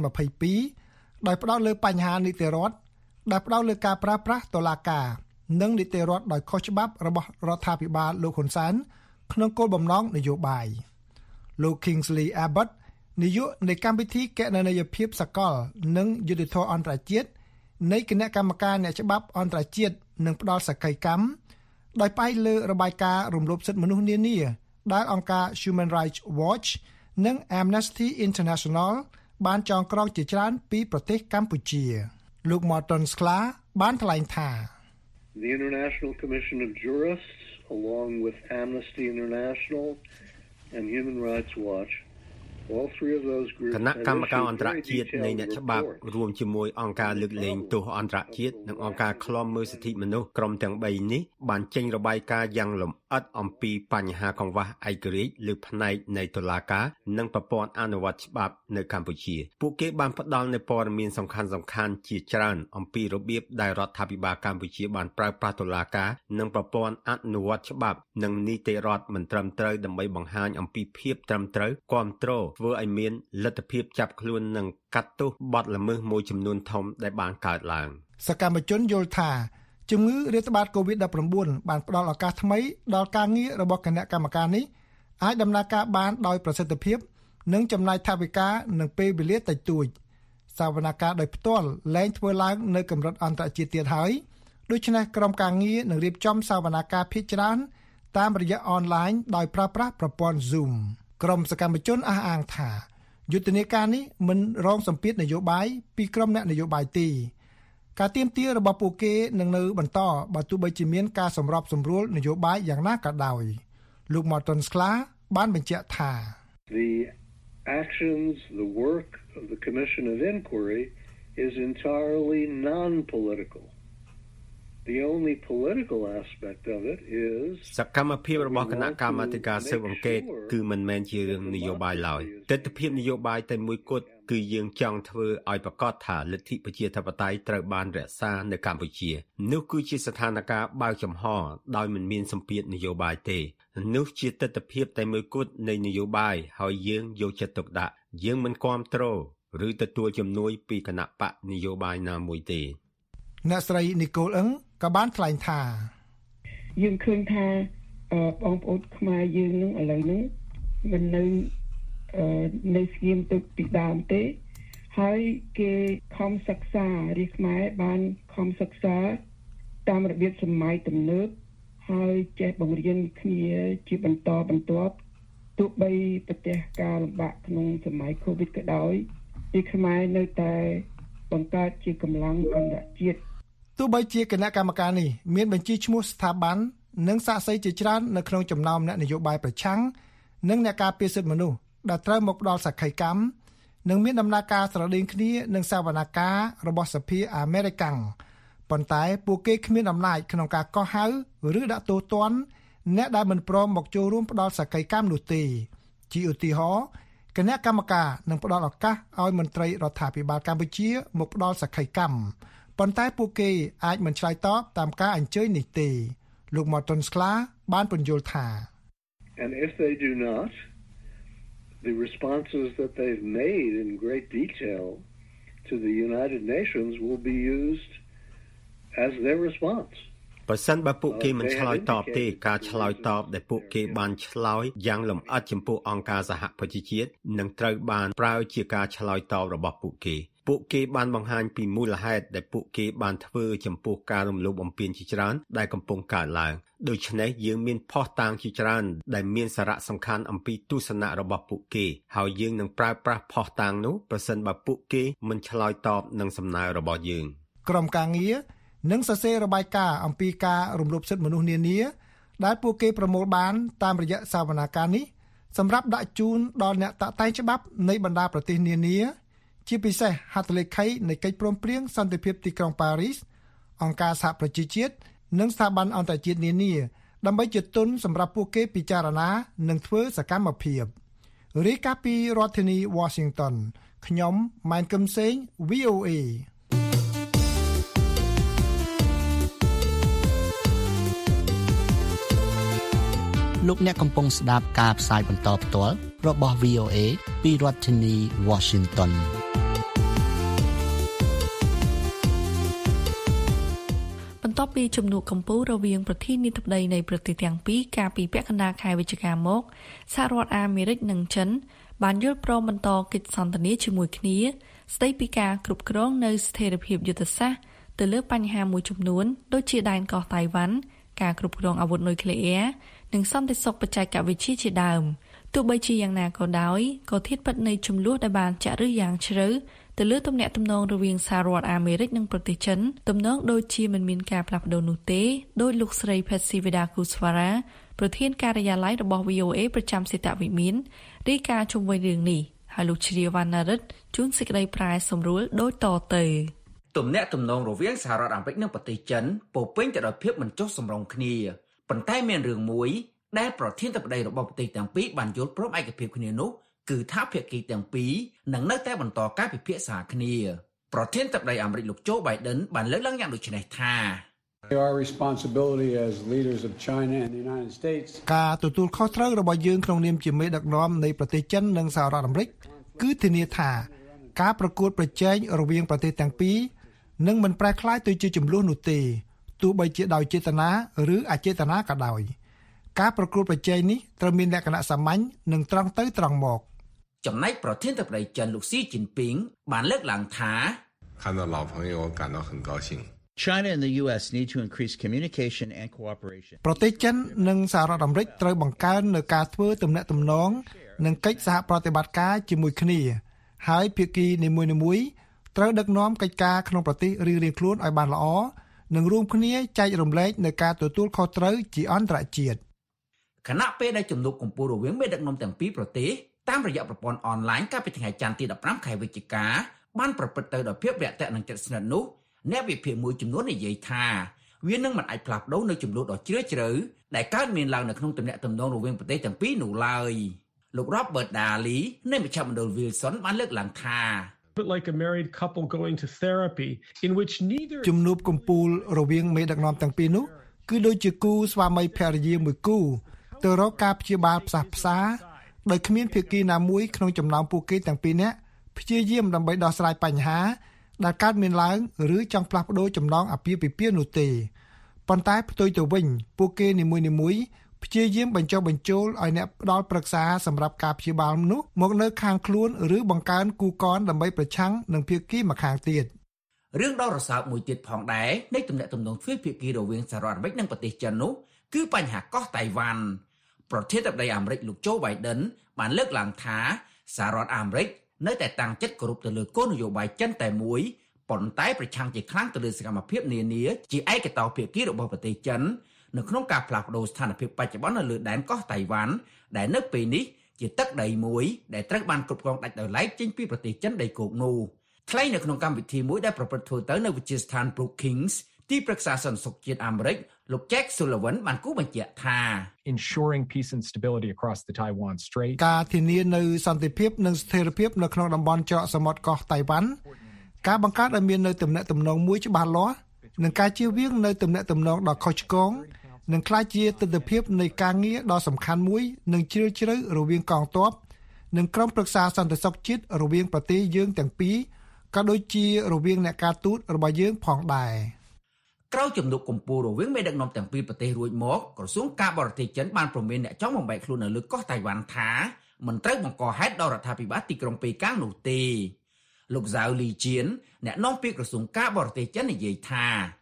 2022ដោយផ្ដោតលើបញ្ហានីតិរដ្ឋដែលផ្ដោតលើការប្រើប្រាស់តុលាការនិងនីតិរដ្ឋដោយខុសច្បាប់របស់រដ្ឋាភិបាលលោកហ៊ុនសែនក្នុងគោលបំណងនយោបាយលោក Kingsley Abbott នាយកនៃកម្មវិធីគណនេយ្យភាពសកលនិងយុត្តិធម៌អន្តរជាតិនៃគណៈកម្មការអ្នកច្បាប់អន្តរជាតិនឹងផ្ដល់សក្ខីកម្មដោយផ្អែកលើរបាយការណ៍រំលោភសិទ្ធិមនុស្សនានាដែលអង្គការ Human Rights Watch និង Amnesty International បានចងក្រងជាច្រើនពីប្រទេសកម្ពុជាលោក Morton Sklar បានថ្លែងថា The International Commission of Jurists along with Amnesty International and Human Rights Watch គណៈកម្មការអន្តរជាតិនៃអ្នកច្បាប់រួមជាមួយអង្គការលើកលែងទោសអន្តរជាតិនិងអង្គការឃ្លាំមើលសិទ្ធិមនុស្សក្រុមទាំង3នេះបានចេញរបាយការណ៍យ៉ាងលម្អិតអំពីបញ្ហាកង្វះឯករាជ្យលើផ្នែកនៃតុលាការនិងប្រព័ន្ធអនុវត្តច្បាប់នៅកម្ពុជាពួកគេបានផ្ដល់នូវព័ត៌មានសំខាន់ៗជាច្រើនអំពីរបៀបដែលរដ្ឋាភិបាលកម្ពុជាបានប្រើប្រាស់តុលាការនិងប្រព័ន្ធអនុវត្តច្បាប់និងនីតិរដ្ឋមិនត្រឹមត្រូវដើម្បីបង្ហាញអំពីភាពត្រឹមត្រូវគាំទ្រធ្វើឲ្យមានលទ្ធភាពចាប់ខ្លួននិងកាត់ទោសបទល្មើសមួយចំនួនធំដែលបានកើតឡើងសកម្មជនយល់ថាជំងឺរាតត្បាត COVID-19 បានផ្ដល់ឱកាសថ្មីដល់ការងាររបស់គណៈកម្មការនេះអាចដំណើរការបានដោយប្រសិទ្ធភាពនិងចំណាយថវិកានិងពេលវេលាតិចតួចសវនកម្មដោយផ្ទាល់លែងធ្វើឡើងនៅកម្រិតអន្តរជាតិទៀតហើយដូច្នេះក្រុមការងារនឹងរៀបចំសវនកម្មភាគច្រើនតាមរយៈអនឡាញដោយប្រើប្រាស់ប្រព័ន្ធ Zoom ក្រុមសកម្មជនអះអាងថាយុទ្ធនាការនេះមិនរងសម្ពាធនយោបាយពីក្រុមអ្នកនយោបាយទេការទាមទាររបស់ពួកគេនឹងនៅបន្តបើទោះបីជាមានការសម្របសម្រួលនយោបាយយ៉ាងណាក៏ដោយលោក Morton Sklar បានបញ្ជាក់ថា The actions, the work of the Commission of Inquiry is entirely non-political. The only political aspect of it is សកម្មភាពរបស់គណៈកម្មាធិការស៊ើបអង្កេតគឺមិនមែនជារឿងនយោបាយឡើយទិដ្ឋភាពនយោបាយតែមួយគត់គឺយើងចង់ធ្វើឲ្យប្រកាសថាលទ្ធិប្រជាធិបតេយ្យត្រូវបានរក្សានៅកម្ពុជានោះគឺជាស្ថានភាពបើកចំហដោយមិនមានសម្ពាធនយោបាយទេនោះជាទិដ្ឋភាពតែមួយគត់នៃនយោបាយហើយយើងយកចិត្តទុកដាក់យើងមិនគាំទ្រឬទទួលជំនួយពីគណៈបកនយោបាយណាមួយទេអ្នកស្រី Nicole Ng ក៏បានថ្លែងថាយើងឃើញថាបងប្អូនខ្មែរយើងនឹងឥឡូវនេះមិននៅស្ងៀមទៅពីដើមទេហើយគេខំសិក្សារាជខ្មែរបានខំសិក្សាតាមរបៀបសម័យទំនើបហើយចេះបង្រៀនគ្នាជាបន្តបន្ទាប់ទោះបីប្រទះការលំបាកក្នុងសម័យ COVID ក៏ដោយទីខ្មែរនៅតែបង្កើតជាកម្លាំងអន្តរជាតិទោះបីជាគណៈកម្មការនេះមានបញ្ជីឈ្មោះស្ថាប័ននិងសាក្សីជាច្រើននៅក្នុងចំណោមអ្នកនយោបាយប្រឆាំងនិងអ្នកការពារសិទ្ធិមនុស្សដែលត្រូវមកផ្ដល់សក្ខីកម្មនិងមានដំណើរការស្រដៀងគ្នានឹងសវនកម្មរបស់សភាអាមេរិកប៉ុន្តែពួកគេគ្មានអំណាចក្នុងការកោះហៅឬដាក់ទោសទណ្ឌអ្នកដែលមិនព្រមមកចូលរួមផ្ដល់សក្ខីកម្មនោះទេជាឧទាហរណ៍គណៈកម្មការនឹងផ្ដល់ឱកាសឲ្យមន្ត្រីរដ្ឋាភិបាលកម្ពុជាមកផ្ដល់សក្ខីកម្មប៉ុន្តែពួកគេអាចមិនឆ្លើយតបតាមការអញ្ជើញនេះទេលោក Morton Sklar បានពន្យល់ថា And if they do not, the responses that they've made in great detail to the United Nations will be used as their response. បើសិនបើពួកគេមិនឆ្លើយតបទេការឆ្លើយតបដែលពួកគេបានឆ្លើយយ៉ាងលម្អិតចំពោះអង្គការសហប្រជាជាតិនឹងត្រូវបានប្រើជាការឆ្លើយតបរបស់ពួកគេបានបង្ហាញពីមូលហេតុដែលពួកគេបានធ្វើចំពោះការរំលោភបំពានជាច្រើនដែលកំពុងកើតឡើងដូច្នេះយើងមានភស្តុតាងជាច្រើនដែលមានសារៈសំខាន់អំពីទស្សនៈរបស់ពួកគេហើយយើងនឹងប្រើប្រាស់ភស្តុតាងនោះប្រសិនបើពួកគេមិនឆ្លើយតបនឹងសំណើរបស់យើងក្រុមការងារនិងសរសេររបាយការណ៍អំពីការរំលោភសិទ្ធិមនុស្សនានាដែលពួកគេប្រមូលបានតាមរយៈសវនកម្មនេះសម្រាប់ដាក់ជូនដល់អ្នកតាក់តែងច្បាប់នៃបណ្ដាប្រទេសនានាជាពិសេសហត្ថលេខីនៃកិច្ចព្រមព្រៀងសន្តិភាពទីក្រុងប៉ារីសអង្គការសហប្រជាជាតិនិងស្ថាប័នអន្តរជាតិនានាដើម្បីជាទុនសម្រាប់ពួកគេពិចារណានិងធ្វើសកម្មភាពរាយការណ៍ពីរដ្ឋធានី Washington ខ្ញុំម៉ែនកឹមសេង VOA លោកអ្នកកំពុងស្ដាប់ការផ្សាយបន្តផ្ទាល់របស់ VOA ពីរដ្ឋធានី Washington បន្ទាប់ពីជំនួបកម្ពុជារវាងប្រធានាធិបតីនៃប្រទេសទាំងពីរកាលពីពាក់កណ្ដាលខែវិច្ឆិកាមកសហរដ្ឋអាមេរិកនិងចិនបានយល់ព្រមបន្តកិច្ចសន្ទនាជាមួយគ្នាស្ដីពីការគ្រប់គ្រងនៅស្ថិរភាពយុទ្ធសាស្ត្រទៅលើបញ្ហាមួយចំនួនដូចជាដែនកោះតៃវ៉ាន់ការគ្រប់គ្រងអាវុធនុយក្លេអ៊ែរនិងសន្តិសុខបច្ចេកវិទ្យាជាដើមទោះបីជាយ៉ាងណាក៏ដោយក៏ធាតុពិតនៃចំនួនដែលបានចាក់ឫសយ៉ាងជ្រៅទៅលើទំនាក់ទំនងរវាងសហរដ្ឋអាមេរិកនិងប្រទេសចិនទំនងដូចជាមិនមានការផ្លាស់ប្ដូរនោះទេដោយលោកស្រី Patsy Widakuswara ប្រធានការិយាល័យរបស់ VOA ប្រចាំសេតវិមានរាយការណ៍ជុំវិញរឿងនេះហើយលោកជ្រាវណ្ណារិទ្ធជួនសេចក្តីប្រែសម្រួលដូចតទៅទំនាក់ទំនងរវាងសហរដ្ឋអាមេរិកនិងប្រទេសចិនពោពេញទៅដោយភាពមិនចុះសម្រុងគ្នាប៉ុន្តែមានរឿងមួយដែលប្រធានាធិបតីរបស់ប្រទេសទាំងពីរបានយល់ព្រមឯកភាពគ្នានោះគឺថាភាគីទាំងពីរនឹងនៅតែបន្តការពិភាក្សាគ្នាប្រធានាធិបតីអាមេរិកលោក Joe Biden បានលើកឡើងយ៉ាងដូចនេះថា Our responsibility as leaders of China and the United States ការទទួលខុសត្រូវរបស់យើងក្នុងនាមជាមេដឹកនាំនៃប្រទេសចិននិងសហរដ្ឋអាមេរិកគឺធានាថាការប្រកួតប្រជែងរវាងប្រទេសទាំងពីរនឹងមិនប្រែក្លាយទៅជាជម្លោះនោះទេទោះបីជាដោយចេតនាឬអចេតនាក៏ដោយការប្រកួតប្រជែងនេះត្រូវមានលក្ខណៈសាមញ្ញនិងត្រង់ទៅត្រង់មកចំណែកប្រធានាធិបតីចិនលោកស៊ីជីនពីងបានលើកឡើងថា看到老朋友感到很高兴 China and the US need to increase communication and cooperation ប្រទេសចិននិងសហរដ្ឋអាមេរិកត្រូវបង្កើននូវការធ្វើទំនាក់ទំនងនិងកិច្ចសហប្រតិបត្តិការជាមួយគ្នាហើយភាគីនីមួយៗត្រូវដឹកនាំកិច្ចការក្នុងប្រទេសរៀងៗខ្លួនឲ្យបានល្អនិងរួមគ្នាចែករំលែកនៅការទទួលខុសត្រូវជាអន្តរជាតិខណៈពេលដែលជំនួបកម្ពុជារវាងមេដឹកនាំទាំងពីរប្រទេសតាមរយៈប្រព័ន្ធអនឡាញកាលពីថ្ងៃច័ន្ទទី15ខែវិច្ឆិកាបានប្រព្រឹត្តទៅដោយភាពរាក់ទាក់និងជិតស្និទ្ធនោះអ្នកវិភាគមួយចំនួននិយាយថាវានឹងមិនអាចផ្លាស់ប្ដូរនៅចំនួនដ៏ជ្រាលជ្រៅដែលកើតមានឡើងនៅក្នុងទំនាក់ទំនងរវាងប្រទេសទាំងពីរនោះឡើយលោក Robert Daly នៃមជ្ឈមណ្ឌល Wilson បានលើកឡើងថា like a married couple going to therapy in which neither ជំនួបកំពូលរវាងមេដឹកនាំទាំងពីរនោះគឺដូចជាគូស្វាមីភរិយាមួយគូទៅរកការព្យាបាលផ្សះផ្សាដោយគ្មានភាគីណាមួយក្នុងចំណោមពួកគេទាំងពីរនាក់ព្យាយាមដើម្បីដោះស្រាយបញ្ហាដែលកើតមានឡើងឬចង់ផ្លាស់ប្ដូរចំណងអាពាហ៍ពិពាហ៍នោះទេប៉ុន្តែផ្ទុយទៅវិញពួកគេនីមួយៗព្យាយាមបញ្ចុះបញ្ចូលឲ្យអ្នកផ្ដល់ប្រឹក្សាសម្រាប់ការព្យាបាលនោះមកនៅខាងខ្លួនឬបង្កើនគូកនដើម្បីប្រឆាំងនឹងភាគីម្ខាងទៀតរឿងដ៏រសើបមួយទៀតផងដែរនៃទំនាក់ទំនងទ្វេភាគីរវាងសហរដ្ឋអាមេរិកនិងប្រទេសចិននោះគឺបញ្ហាកោះតៃវ៉ាន់ប្រធានាធិបតីអាមេរិកលោកโจ Biden បានលើកឡើងថាសហរដ្ឋអាមេរិកនៅតែតាំងចិត្តគោរពទៅលើគោលនយោបាយចិនតែមួយប៉ុន្តែប្រឆាំងជាខ្លាំងទៅលើសកម្មភាពនានាជាឯកតោភាគីរបស់ប្រទេសចិននៅក្នុងការផ្លាស់ប្តូរស្ថានភាពបច្ចុប្បន្ននៅលើដែនកោះតៃវ៉ាន់ដែលនៅពេលនេះជាទឹកដីមួយដែលត្រូវបានគ្រប់គ្រងដាច់ដោយឡែកចេញពីប្រទេសចិនដីគោកនោះថ្លែងនៅក្នុងកម្មវិធីមួយដែលប្រព្រឹត្តធ្វើទៅនៅវិទ្យាស្ថាន Brookings ទីប្រឹក្សាសន្តិសុខជាតិអាមេរិកលោក Jack Sullivan បានគូបញ្ជាក់ថា ensuring peace and stability across the Taiwan Strait ការធានានូវសន្តិភាពនិងស្ថិរភាពនៅក្នុងតំបន់ច្រកសមុទ្រកោះតៃវ៉ាន់ការបង្កើតឲ្យមាននៅទំនាក់ទំនងមួយច្បាស់លាស់និងការជៀសវាងនៅទំនាក់ទំនងដ៏ខុសឆ្គងនឹងក្លាយជាទិដ្ឋភាពនៃការងារដ៏សំខាន់មួយនិងជ្រាលជ្រៅរវាងកងទ័ពនិងក្រុមប្រឹក្សាសន្តិសុខជាតិរវាងប្រទេសយើងទាំងពីរក៏ដូចជារវាងអ្នកការទូតរបស់យើងផងដែរក្រោយជំនួបកម្ពុជារវាងមេដឹកនាំទាំងពីរប្រទេសរួចមកក្រសួងការបរទេសចិនបានព្រមានអ្នកចង់បំបែកខ្លួននៅលើកោះតៃវ៉ាន់ថាមិនត្រូវបង្កហេតុដល់រដ្ឋាភិបាលទីក្រុងប៉េកាំងនោះទេលោកហ្សាវលីជៀនអ្នកនាំពាក្យក្រសួងការបរទេសចិននិយាយថា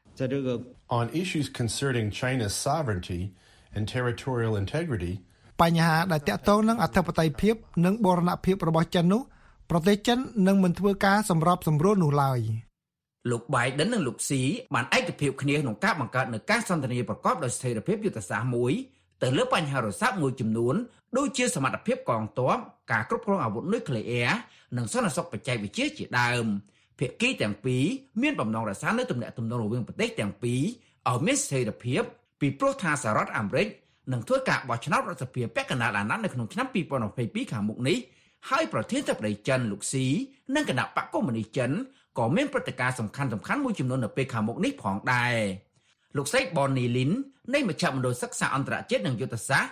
On issues concerning China's sovereignty and territorial integrity បញ្ហាដែលទាក់ទងនឹងអធិបតេយ្យភាពនិងបូរណភាពរបស់ចិននោះប្រទេសចិននឹងមិនធ្វើការសម្របសម្រួលនោះឡើយលោក Biden និងលោក Xi បានឯកភាពគ្នាក្នុងការបង្កើតនូវការសន្ទនាប្រកបដោយស្ថិរភាពយុទ្ធសាស្ត្រមួយទៅលើបញ្ហារស័ព្ទមួយចំនួនដូចជាសមត្ថភាពកងទ័ពការគ្រប់គ្រងអាវុធនុយក្លេអ៊ែរនិងសន្តិសុខបច្ចេកវិទ្យាជាដើមភាគីទាំងពីរមានបំណងរក្សានូវទំនាក់ទំនងរវាងប្រទេសទាំងពីរឲ្យមានស្ថិរភាពពីព្រោះថាសហរដ្ឋអាមេរិកនឹងធ្វើការបោះឆ្នោតរដ្ឋសភាពាក់កណ្ដាលអាណត្តិនៅក្នុងឆ្នាំ2022ខាងមុខនេះហើយប្រធានាធិបតីចិនលោកស៊ីនិងគណៈបកកុម្មុយនីសចិនក៏មានព្រឹត្តិការណ៍សំខាន់មួយចំនួននៅពេលខាងមុខនេះផងដែរលោកស្រី Bonnie Lin នៃមជ្ឈមណ្ឌលសិក្សាអន្តរជាតិនិងយុទ្ធសាស្ត្រ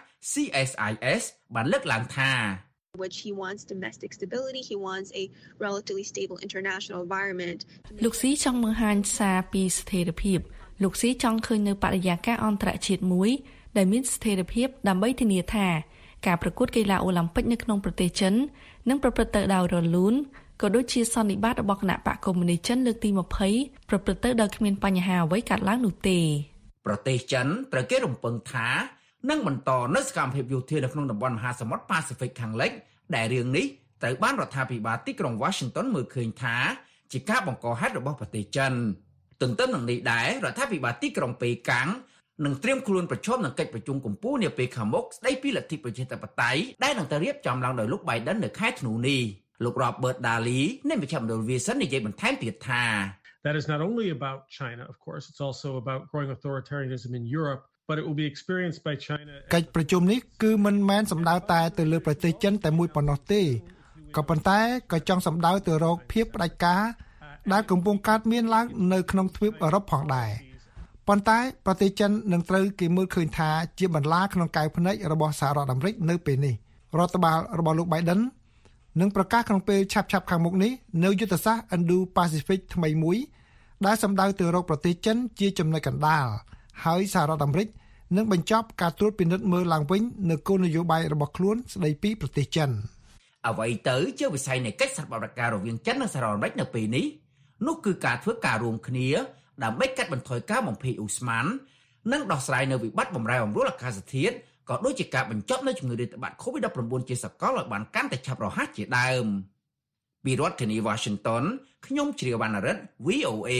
CSIS បានលើកឡើងថា which he wants domestic stability, he wants a relatively stable international environment. លោកស៊ីចង់បង្ហាញសារពីស្ថិរភាពលោកស៊ីចង់ឃើញនៅបរិយាកាសអន្តរជាតិមួយដែលមានស្ថិរភាពដើម្បីធានាថាការប្រកួតកីឡាអូឡ িম্প ពិកនៅក្នុងប្រទេសចិននឹងប្រព្រឹត្តទៅដោយរលូនក៏ដូចជាសន្និបាតរបស់គណៈបកកុម្មុយនីសចិនលើកទី20ប្រព្រឹត្តទៅដោយគ្មានបញ្ហាអ្វីកើតឡើងនោះទេប្រទេសចិនត្រូវគេរំពឹងថានឹងបន្តនៅសកម្មភាពយោធានៅក្នុងតំបន់មហាសមុទ្រប៉ាស៊ីហ្វិកខាងលិចដែលរឿងនេះត្រូវបានរដ្ឋាភិបាលទីក្រុង Washington មើលឃើញថាជាការបង្កហេតុរបស់ប្រទេសចិនទន្ទឹមនឹងនេះដែររដ្ឋាភិបាលទីក្រុងប៉េកាំងនឹងត្រៀមខ្លួនប្រជុំនឹងកិច្ចប្រជុំកម្ពុជានាពេលខាងមុខស្ដីពីលទ្ធិប្រជាធិបតេយ្យដែលនឹងទៅរៀបចំឡើងដោយលោក Biden នៅខែធ្នូនេះលោក Robert Daly នៃមជ្ឈមណ្ឌល Wilson និយាយបន្ថែមទៀតថា That is not only about China, of course, it's also about growing authoritarianism in Europe, but it will be experienced by China. កិច្ចប្រជុំនេះគឺមិនមែនសំដៅតែទៅលើប្រទេសចិនតែមួយប៉ុណ្ណោះទេក៏ប៉ុន្តែក៏ចង់សំដៅទៅរកភាពផ្ដាច់ការដែលកំពុងកើតមានឡើងនៅក្នុងទ្វីបអឺរ៉ុបផងដែរប៉ុន្តែប្រទេសចិននឹងត្រូវគេមើលឃើញថាជាបន្លាក្នុងកែវភ្នែករបស់សហរដ្ឋអាមេរិកនៅពេលនេះរដ្ឋបាលរបស់លោក Biden នឹងប្រកាសក្នុងពេលឆាប់ៗខាងមុខនេះនៅយុទ្ធសាស្ត្រ Indo-Pacific ថ្មីមួយដែលសំដៅទៅរកប្រទេសចិនជាចំណុចកណ្ដាលហើយសហរដ្ឋអាមេរិកនឹងបញ្ចប់ការត្រួតពិនិត្យមើលឡើងវិញនៅគោលនយោបាយរបស់ខ្លួនស្ដីពីប្រទេសចិនអ្វីទៅជាវិស័យនៃកិច្ចសហប្រតិការរវាងចិននិងសហរដ្ឋអាមេរិកនៅពេលនេះនោះគឺការធ្វើការរួមគ្នាដើម្បីកាត់បន្ថយការបំភាយឧស្ម័ននិងដោះស្រាយនៅវិបត្តិបម្រែបម្រួលអាកាសធាតុក៏ដូចជាការបញ្ចប់នៅជំងឺរាតត្បាត COVID-19 ជាសកលឲ្យបានកាន់តែឆាប់រហ័សជាដើមពីរដ្ឋធានី Washington ខ្ញុំជ្រាវវណ្ណរិទ្ធ VOA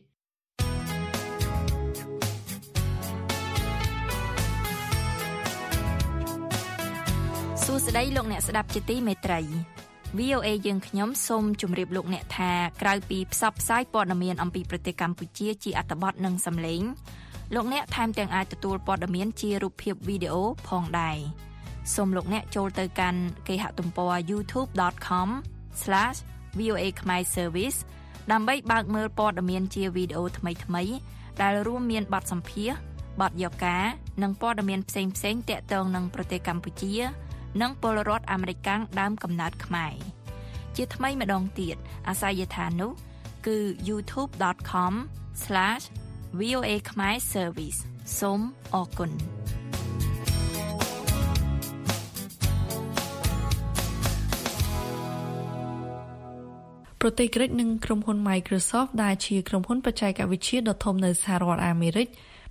សួស្តីលោកអ្នកស្ដាប់ជាទីមេត្រី VOA យើងខ្ញុំសូមជម្រាបលោកអ្នកថាក្រៅពីផ្សព្វផ្សាយព័ត៌មានអំពីប្រទេសកម្ពុជាជាអត្ថបទនិងសំឡេងលោកអ្នកថែមទាំងអាចទទួលព័ត៌មានជារូបភាពវីដេអូផងដែរសូមលោកអ្នកចូលទៅកាន់គេហទំព័រ youtube.com/VOA Khmer Service ដើម្បីបើកមើលព័ត៌មានជាវីដេអូថ្មីៗដែលរួមមានបទសម្ភាសន៍បទយកានិងព័ត៌មានផ្សេងៗទាក់ទងនឹងប្រទេសកម្ពុជានិងពលរដ្ឋអាមេរិកដើមកំណើតខ្មែរជាថ្មីម្ដងទៀតអាសយដ្ឋាននោះគឺ youtube.com/VOA Khmer Service សូមអរគុណប្រទេសក្រិកនិងក្រុមហ៊ុន Microsoft ដែលជាក្រុមហ៊ុនបច្ចេកវិទ្យាដ៏ធំនៅសហរដ្ឋអាមេរិក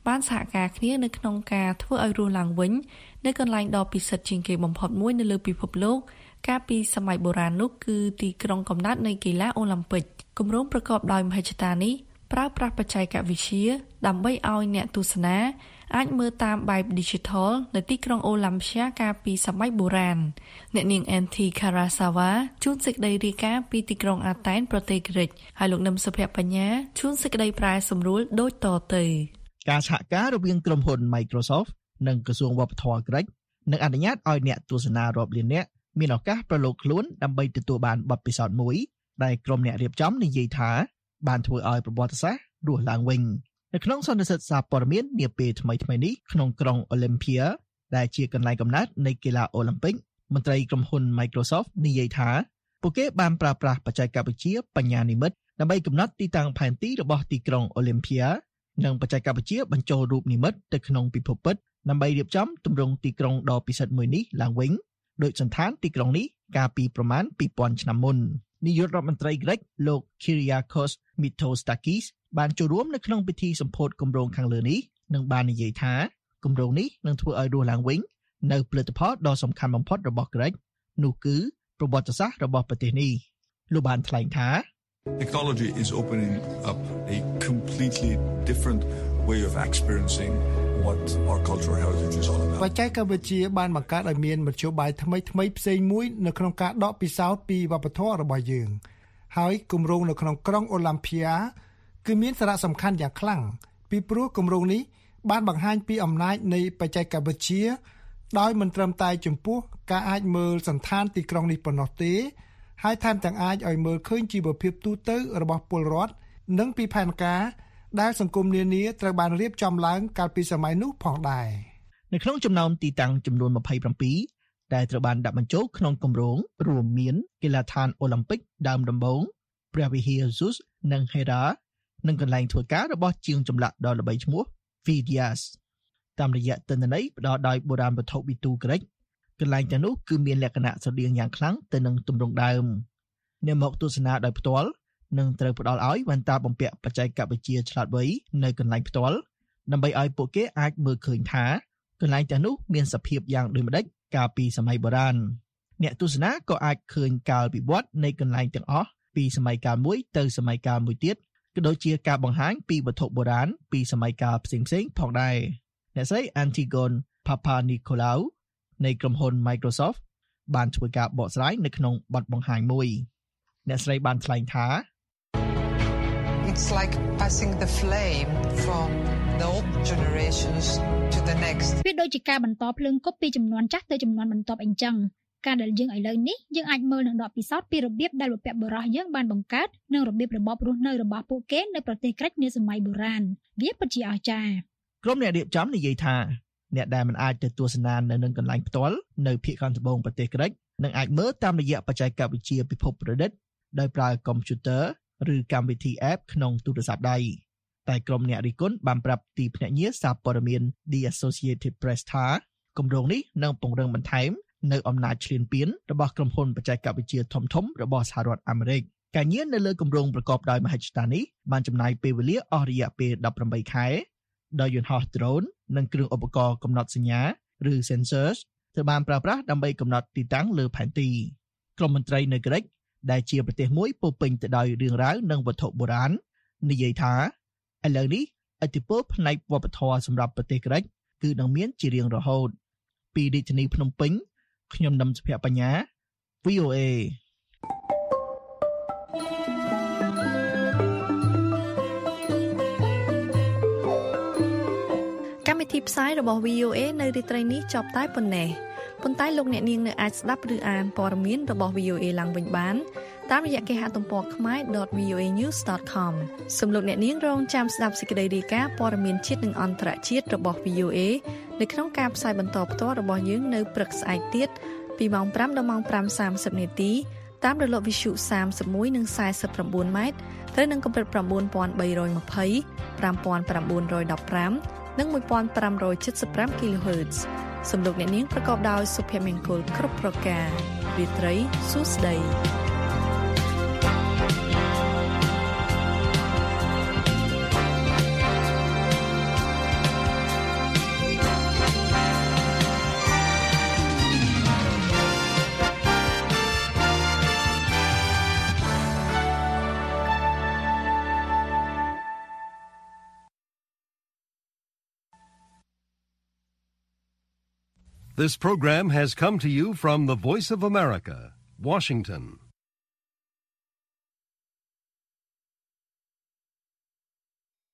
បានសហការគ្នានៅក្នុងការធ្វើឲ្យរស់ឡើងវិញនៅកន្លែងដ៏ពិសិដ្ឋជាងគេបំផុតមួយនៅលើពិភពលោកកាលពីសម័យបុរាណនោះគឺទីក្រុងកំណើតនៃកីឡាអូឡ িম্প ិកគម្រោងប្រកបដោយមហិច្ឆតានេះប្រើប្រាស់បច្ចេកវិទ្យាដើម្បីឲ្យអ្នកទស្សនាអាចមើលតាមបែប digital នៅទីក្រុងអូឡាំភីយ៉ាកាលពីសម័យបុរាណអ្នកនាង NT Karasawa ជួនសេចក្តីរាយការណ៍ពីទីក្រុងអាតែនប្រទេសក្រិកហើយលោកនឹមសុភបញ្ញាជួនសេចក្តីប្រែសម្រួលដូចតទៅការសហការរវាងក្រុមហ៊ុន Microsoft និងក្រសួងវប្បធម៌ក្រិកនឹងអនុញ្ញាតឲ្យអ្នកទស្សនារាប់លាននាក់មានឱកាសប្រឡូកខ្លួនដើម្បីទទួលបានបទពិសោធន៍មួយដែលក្រុមអ្នករៀបចំនិយាយថាបានធ្វើឲ្យប្រវត្តិសាស្ត្ររស់ឡើងវិញនៅក្នុងសន្និសីទសារព័ត៌មាននាពេលថ្មីៗនេះក្នុងក្រុង Olympia ដែលជាកន្លែងកំណើតនៃកីឡាអូឡ িম্প ិកមន្ត្រីក្រុមហ៊ុន Microsoft និយាយថាពួកគេបានប្រើប្រាស់បច្ចេកវិទ្យាបញ្ញានិម្មិតដើម្បីកំណត់ទីតាំងផែនទីរបស់ទីក្រុង Olympia និងបច្ចេកវិទ្យាបញ្ចូលរូបនិម្មិតទៅក្នុងពិភពពិតដើម្បីរៀបចំទម្រង់ទីក្រុងដ៏ពិសិដ្ឋមួយនេះឡើងវិញដោយសន្តានទីក្រុងនេះកាលពីប្រមាណ 2000 ឆ្នាំមុននាយករដ្ឋមន្ត្រីក្រិកលោក Kyriakos Mitsotakis បានចូលរួមនៅក្នុងពិធីសម្ពោធគម្រោងខាងលើនេះនិងបាននិយាយថាគម្រោងនេះនឹងធ្វើឲ្យរស់ឡើងវិញនៅផលិតផលដ៏សំខាន់បំផុតរបស់ក្រិកនោះគឺប្រវត្តិសាស្ត្ររបស់ប្រទេសនេះលោកបានថ្លែងថា Technology is opening up a completely different way of experiencing what our cultural heritage is all about. បច្ចេកវិទ្យាបានបង្កើតឲ្យមានមធ្យោបាយថ្មីៗផ្សេងមួយនៅក្នុងការដកពិសោធន៍ពីវប្បធម៌របស់យើងហើយគម្រោងនៅក្នុងក្រុងអូឡាំភីយ៉ាគឺមានសារៈសំខាន់យ៉ាងខ្លាំងពីព្រោះគម្រោងនេះបានបង្ហាញពីអំណាចនៃបច្ចេកវិទ្យាដោយមិនត្រឹមតែចំពោះការអាចមើលសន្តានទីក្រុងនេះប៉ុណ្ណោះទេហើយថែមទាំងអាចឲ្យមើលឃើញជីវភាពទូទៅរបស់ពលរដ្ឋនិងពីផែនការដែលសង្គមនានាត្រូវបានរៀបចំឡើងកាលពីសម័យនោះផងដែរនៅក្នុងចំណោមទីតាំងចំនួន27ដែលត្រូវបានដាក់បញ្ចូលក្នុងគម្រោងរួមមានកីឡដ្ឋានអូឡ িম্প ិកដើមដំបូងព្រះវិហារ Zeus និង Hera និងកន្លែងធ្វើការរបស់ជាងចម្លាក់ដ៏ល្បីឈ្មោះ Phidias តាមរយៈទិន្នន័យផ្ដល់ដោយបុរាណវត្ថុវិទូក្រិកកន្លែងទាំងនោះគឺមានលក្ខណៈស្រដៀងយ៉ាងខ្លាំងទៅនឹងទម្រង់ដើមអ្នកមកទស្សនាដោយផ្ទាល់នឹងត្រូវផ្ដល់ឲ្យវ៉ែនតាបំពាក់បច្ចេកវិទ្យាឆ្លាតវៃនៅកន្លែងផ្ទាល់ដើម្បីឲ្យពួកគេអាចមើលឃើញថាកន្លែងទាំងនោះមានសភាពយ៉ាងដូចម្តេចកាលពីសម័យបុរាណអ្នកទស្សនាក៏អាចឃើញកាលវិវត្តនៃកន្លែងទាំងអស់ពីសម័យកាលមួយទៅសម័យកាលមួយទៀតក៏ដូចជាការបង្ហាញពីវត្ថុបុរាណពីសម័យកាលផ្សេងៗផងដែរអ្នកស្រី Antigone Papanicolaou នៃក្រុមហ៊ុន Microsoft បានធ្វើការបកស្រាយនៅក្នុងបទបង្ហាញមួយអ្នកស្រីបានថ្លែងថា It's like passing the flame from the old generations to the next វាដូចជាការបន្តភ្លើងគប់ពីជំនាន់ចាស់ទៅជំនាន់បន្ទាប់អញ្ចឹងការដែលយើងឥឡូវនេះយើងអាចមើលនឹងដកពិសោធន៍ពីរបៀបដែលបុព្វបុរសយើងបានបង្កើតនិងរបៀបរបបរស់នៅរបស់ពួកគេនៅប្រទេសក្រិកនាសម័យបុរាណវាពិតជាអស្ចារ្យក្រុមអ្នករៀបចំនិយាយថាអ្នកដែលមិនអាចទៅទស្សនានៅនឹងកន្លែងផ្ទាល់នៅភាគខាងត្បូងប្រទេសក្រិកនឹងអាចមើលតាមរយៈបច្ចេកវិទ្យាពិភពប្រឌិតដោយប្រើកុំព្យូទ័រឬកម្មវិធី app ក្នុងទូរស័ព្ទដៃតែក្រុមអ្នករិះគន់បានប្រាប់ទីភ្នាក់ងារសារព័ត៌មាន The Associated Press ថាគម្រោងនេះនឹងពង្រឹងបន្ថែមនៅអំណាចឈ្លានពានរបស់ក្រុមហ៊ុនបច្ចេកវិទ្យាធំៗរបស់សហរដ្ឋអាមេរិកការងារនៅលើគម្រោងប្រកបដោយមហិច្ឆតានេះបានចំណាយពេលវេលាអស់រយៈពេល18ខែដោយយន្តហោះ drone និងគ្រឿងឧបករណ៍កំណត់សញ្ញាឬ sensors ត្រូវបានប្រើប្រាស់ដើម្បីកំណត់ទីតាំងលើផែនទីក្រុមមន្ត្រីនៅក្រិកដែលជាប្រទេសមួយពោពេញទៅដោយរឿងរ៉ាវនិងវត្ថុបុរាណនិយាយថាឥឡូវនេះឥទ្ធិពលផ្នែកវប្បធម៌សម្រាប់ប្រទេសក្រិកគឺនឹងមានជារៀងរហូតពីរាជធានីភ្នំពេញខ្ញុំនឹមសុភបញ្ញា VOA កម្មវិធីផ្សាយរបស់ VOA នៅរាត្រីនេះចប់តែប៉ុណ្ណេះប៉ុន្តែលោកអ្នកនាងនៅអាចស្ដាប់ឬអានព័ត៌មានរបស់ VOA ឡើងវិញបានតាមរយៈគេហទំព័រ khmer.voanews.com សូមលោកអ្នកនាងរងចាំស្ដាប់សេចក្តីរាយការណ៍ព័ត៌មានជាតិនិងអន្តរជាតិរបស់ VOA នៅក្នុងការផ្សាយបន្តផ្ទាល់របស់យើងនៅព្រឹកស្អែកទៀតពីម៉ោង 5 ដល់ម៉ោង 5:30 នាទីតាមរលកវិទ្យុ31និង49ម៉ែត្រត្រូវនឹងកម្រិត 9320 5915 និង 1575 kHz សំឡេងអ្នកនាងប្រកបដោយសុភមង្គលគ្រប់ប្រការរាត្រីសួស្តី This program has come to you from the Voice of America, Washington.